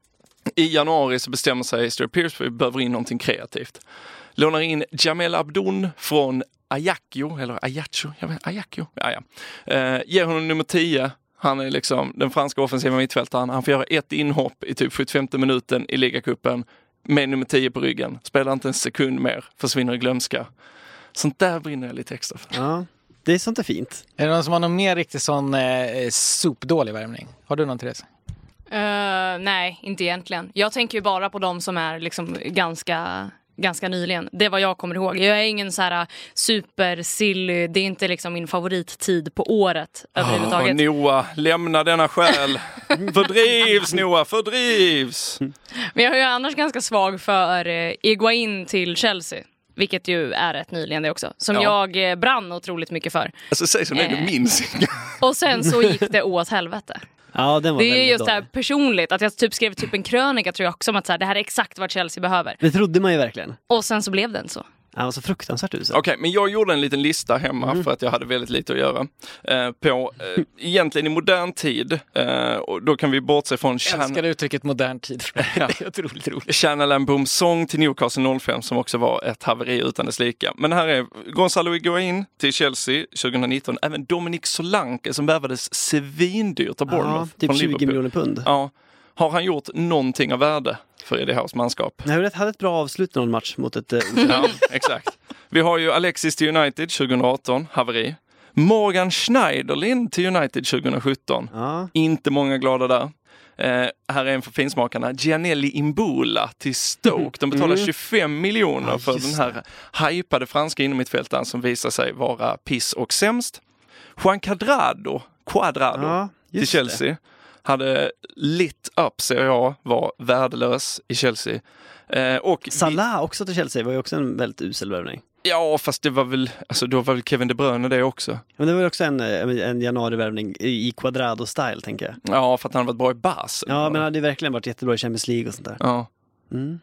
[SPEAKER 4] I januari så bestämmer sig Stuart Pearce för att vi behöver in någonting kreativt. Lånar in Jamel Abdoun från Ajaccio, eller Ajaccio, jag vet, Ajaccio, ja, ja. Eh, ger honom nummer tio. Han är liksom den franska offensiva mittfältaren. Han får göra ett inhopp i typ sjuttiofemte minuten i ligacupen med nummer tio på ryggen. Spelar inte en sekund mer, försvinner i glömska. Sånt där brinner jag lite extra för.
[SPEAKER 2] Ja, det är sånt är fint.
[SPEAKER 1] Är det någon som har någon mer riktigt sån eh, sopdålig värmning? Har du någon, Therese?
[SPEAKER 3] Uh, nej, inte egentligen. Jag tänker ju bara på de som är liksom ganska, ganska nyligen. Det var jag kommer ihåg. Jag är ingen så här super-silly. Det är inte liksom min favorittid på året överhuvudtaget.
[SPEAKER 4] Oh, Noah, lämna denna själ. Fördrivs, Noah, fördrivs.
[SPEAKER 3] Men jag är ju annars ganska svag för uh, Higuain till Chelsea. Vilket ju är rätt nyligen det också. Som
[SPEAKER 4] Ja.
[SPEAKER 3] jag eh, brann otroligt mycket för.
[SPEAKER 4] Alltså säg som det,
[SPEAKER 3] Eh.
[SPEAKER 4] du minns.
[SPEAKER 3] Och sen så gick det åt helvete.
[SPEAKER 2] Ja, den var
[SPEAKER 3] Det är
[SPEAKER 2] väldigt
[SPEAKER 3] just det här
[SPEAKER 2] dålig.
[SPEAKER 3] personligt. Att jag typ skrev typ en krönika tror jag också om att så här, det här är exakt vad Chelsea behöver.
[SPEAKER 2] Det trodde man ju verkligen.
[SPEAKER 3] Och sen så blev den så.
[SPEAKER 2] Han var så fruktansvärt usel.
[SPEAKER 4] Okej, men jag gjorde en liten lista hemma
[SPEAKER 2] Mm.
[SPEAKER 4] för att jag hade väldigt lite att göra. Eh, på, eh, egentligen i modern tid, eh, och då kan vi bortse från
[SPEAKER 1] Jag älskar uttrycket modern tid.
[SPEAKER 4] Ja.
[SPEAKER 1] Det är otroligt roligt.
[SPEAKER 4] Channel and Booms sång till Newcastle noll fem som också var ett haveri utan dess lika. Men här är Gonzalo Higuain till Chelsea tjugonitton. Även Dominic Solanke som värvades svindyrt av Bournemouth.
[SPEAKER 2] Ja, typ
[SPEAKER 4] från
[SPEAKER 2] tjugo
[SPEAKER 4] Liverpool.
[SPEAKER 2] miljoner pund.
[SPEAKER 4] Ja. Har han gjort någonting av värde för Eddie Hows manskap?
[SPEAKER 2] Jag hade ett bra avslut någon match mot ett... Eh,
[SPEAKER 4] Ja, exakt. Vi har ju Alexis till United tjugoarton, haveri. Morgan Schneiderlin till United tjugosjutton.
[SPEAKER 2] ja.
[SPEAKER 4] Inte många glada där. Eh, här är en för finsmakarna. Gianelli Imbula till Stoke. De betalar
[SPEAKER 2] Mm.
[SPEAKER 4] tjugofem miljoner
[SPEAKER 2] Ja,
[SPEAKER 4] för
[SPEAKER 2] just
[SPEAKER 4] den här hypade franska innermittfältaren som visar sig vara piss och sämst. Juan Cuadrado, Cuadrado
[SPEAKER 2] Ja,
[SPEAKER 4] till
[SPEAKER 2] just
[SPEAKER 4] Chelsea. Hade lit up, säger jag, var värdelös i Chelsea. Eh, och
[SPEAKER 2] Salah också till Chelsea var ju också en väldigt usel värvning.
[SPEAKER 4] Ja, fast det var väl, alltså då var väl Kevin De Bruyne det också.
[SPEAKER 2] Men det var ju också en, en januarivärvning i Cuadrado-style, tänker jag.
[SPEAKER 4] Ja, för att han har varit bra i Bas.
[SPEAKER 2] Ja, men han hade ju verkligen varit jättebra i Champions League och sånt där.
[SPEAKER 4] Ja.
[SPEAKER 2] Mm.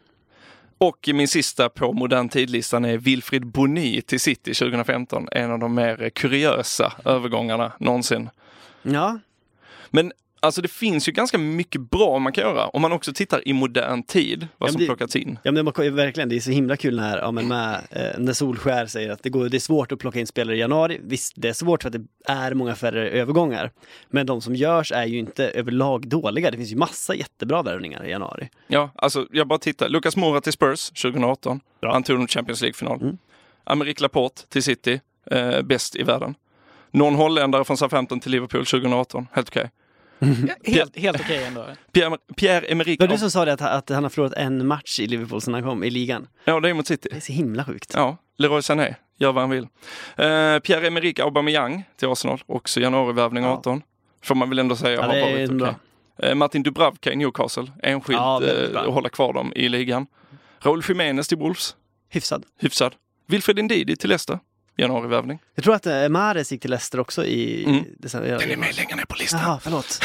[SPEAKER 4] Och min sista på modern tidlistan är Wilfried Bony till City tjugofemton. En av de mer kuriösa övergångarna någonsin.
[SPEAKER 2] Ja,
[SPEAKER 4] Men alltså det finns ju ganska mycket bra man kan göra. Om man också tittar i modern tid, vad
[SPEAKER 2] Ja,
[SPEAKER 4] som
[SPEAKER 2] det-
[SPEAKER 4] plockats in.
[SPEAKER 2] ja men det var verkligen, det är så himla kul när, ja, men med, eh, när Solskär säger att det, går, det är svårt att plocka in spelare i januari. Visst, det är svårt för att det är många färre övergångar. Men de som görs är ju inte överlag dåliga. Det finns ju massa jättebra värvningar i januari.
[SPEAKER 4] Ja, alltså jag bara tittar. Lucas Moura till Spurs tjugoarton.
[SPEAKER 2] Bra.
[SPEAKER 4] Han tog en Champions League-final.
[SPEAKER 2] Mm.
[SPEAKER 4] Amerik Laporte till City. Eh, bäst i världen. Någon holländare från Southampton till Liverpool tjugoarton. Helt okej.
[SPEAKER 1] Helt, helt okej ändå.
[SPEAKER 4] Pierre, Pierre-Emerick...
[SPEAKER 2] Det var du som sa det att, att han har förlorat en match i Liverpool sedan han kom i ligan.
[SPEAKER 4] Ja, det är mot City.
[SPEAKER 2] Det är så himla sjukt.
[SPEAKER 4] Ja, Leroy Sané. Gör vad han vill. Eh, Pierre-Emerick Aubameyang till Arsenal. Också januarivärvning
[SPEAKER 2] Ja.
[SPEAKER 4] arton. Får man väl ändå säga
[SPEAKER 2] Ja,
[SPEAKER 4] har
[SPEAKER 2] det är
[SPEAKER 4] varit
[SPEAKER 2] bra.
[SPEAKER 4] okej. Eh, Martin Dubravka i Newcastle. Enskilt
[SPEAKER 2] Ja, väldigt bra.
[SPEAKER 4] eh, hålla kvar dem i ligan. Raúl Jiménez till Wolves.
[SPEAKER 2] Hyfsad.
[SPEAKER 4] Hyfsad. Wilfred Ndidi till Leicester. Januarivärvning.
[SPEAKER 2] Jag tror att eh, Mahrez gick till Leicester också i
[SPEAKER 4] Mm.
[SPEAKER 2] december.
[SPEAKER 4] Den är med längre ner på listan.
[SPEAKER 2] Jaha, förlåt.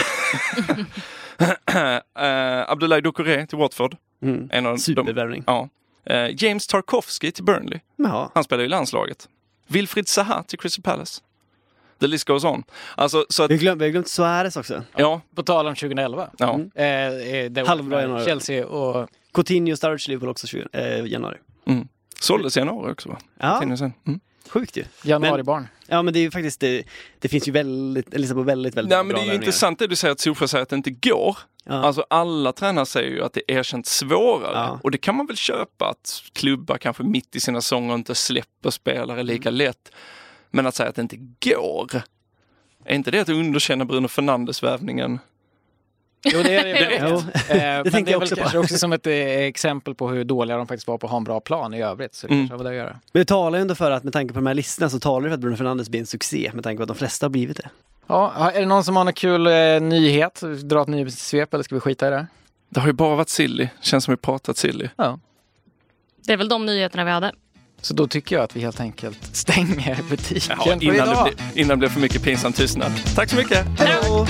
[SPEAKER 4] uh, Abdoulaye Doucouré till Watford.
[SPEAKER 2] Mm.
[SPEAKER 4] En av de,
[SPEAKER 2] Supervärvning.
[SPEAKER 4] ja. uh, James Tarkovsky till Burnley.
[SPEAKER 2] Jaha.
[SPEAKER 4] Han spelar i landslaget. Wilfried Zaha till Crystal Palace. The list goes on. Alltså, så att,
[SPEAKER 2] Vi har glömt, vi har glömt Suarez också.
[SPEAKER 4] ja,
[SPEAKER 1] På tal om tjugoelva.
[SPEAKER 4] ja.
[SPEAKER 2] Mm.
[SPEAKER 1] Eh, eh, det var
[SPEAKER 2] Halvbra januari.
[SPEAKER 1] Chelsea och...
[SPEAKER 2] Coutinho Sturridge Liverpool också tjugo, eh, januari.
[SPEAKER 4] Mm. Såldes i januari också, va?
[SPEAKER 2] Ja,
[SPEAKER 4] Tidningen sen. Mm.
[SPEAKER 2] sjukt ju.
[SPEAKER 1] Januaribarn.
[SPEAKER 2] Ja, men det är ju faktiskt, det, det finns ju väldigt, eller på väldigt, väldigt
[SPEAKER 4] Nej, men
[SPEAKER 2] bra
[SPEAKER 4] det är ju
[SPEAKER 2] värvningar.
[SPEAKER 4] intressant det du säger att Solskjaer säger att det inte går.
[SPEAKER 2] Ja.
[SPEAKER 4] Alltså alla tränare säger ju att det är erkänt svårare.
[SPEAKER 2] Ja.
[SPEAKER 4] Och det kan man väl köpa att klubbar kanske mitt i sina säsonger inte släpper spelare lika
[SPEAKER 2] Mm.
[SPEAKER 4] lätt. Men att säga att det inte går, Är inte det att underkänna Bruno Fernandes-värvningen?
[SPEAKER 1] Jo, det är det direkt.
[SPEAKER 2] Jo,
[SPEAKER 1] Eh,
[SPEAKER 2] det
[SPEAKER 1] men det
[SPEAKER 2] tänkte
[SPEAKER 1] är
[SPEAKER 2] jag
[SPEAKER 1] väl
[SPEAKER 2] också
[SPEAKER 1] kanske
[SPEAKER 2] på.
[SPEAKER 1] också som ett eh, exempel på hur dåliga de faktiskt var på att ha en bra plan i övrigt. Så det
[SPEAKER 4] Mm.
[SPEAKER 1] kanske har vad det att göra.
[SPEAKER 2] Men det talar ju ändå för att med tanke på de här listorna så talar det för att Bruno Fernandes blir en succé med tanke på att de flesta har blivit det.
[SPEAKER 1] Ja, är det någon som har en kul eh, nyhet? Dra ett nyhetssvep eller ska vi skita i det?
[SPEAKER 4] Det har ju bara varit silly. Känns som vi pratat silly.
[SPEAKER 1] Ja.
[SPEAKER 3] Det är väl de nyheterna vi hade.
[SPEAKER 1] Så då tycker jag att vi helt enkelt stänger butiken
[SPEAKER 4] Ja,
[SPEAKER 1] för
[SPEAKER 4] innan,
[SPEAKER 1] idag.
[SPEAKER 4] det blir, innan det blir för mycket pinsam tystnad. Tack så mycket!
[SPEAKER 2] Hej!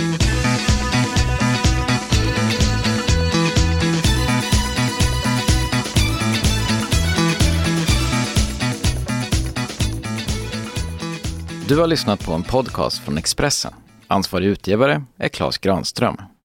[SPEAKER 1] Du har lyssnat på en podcast från Expressen. Ansvarig utgivare är Claes Granström.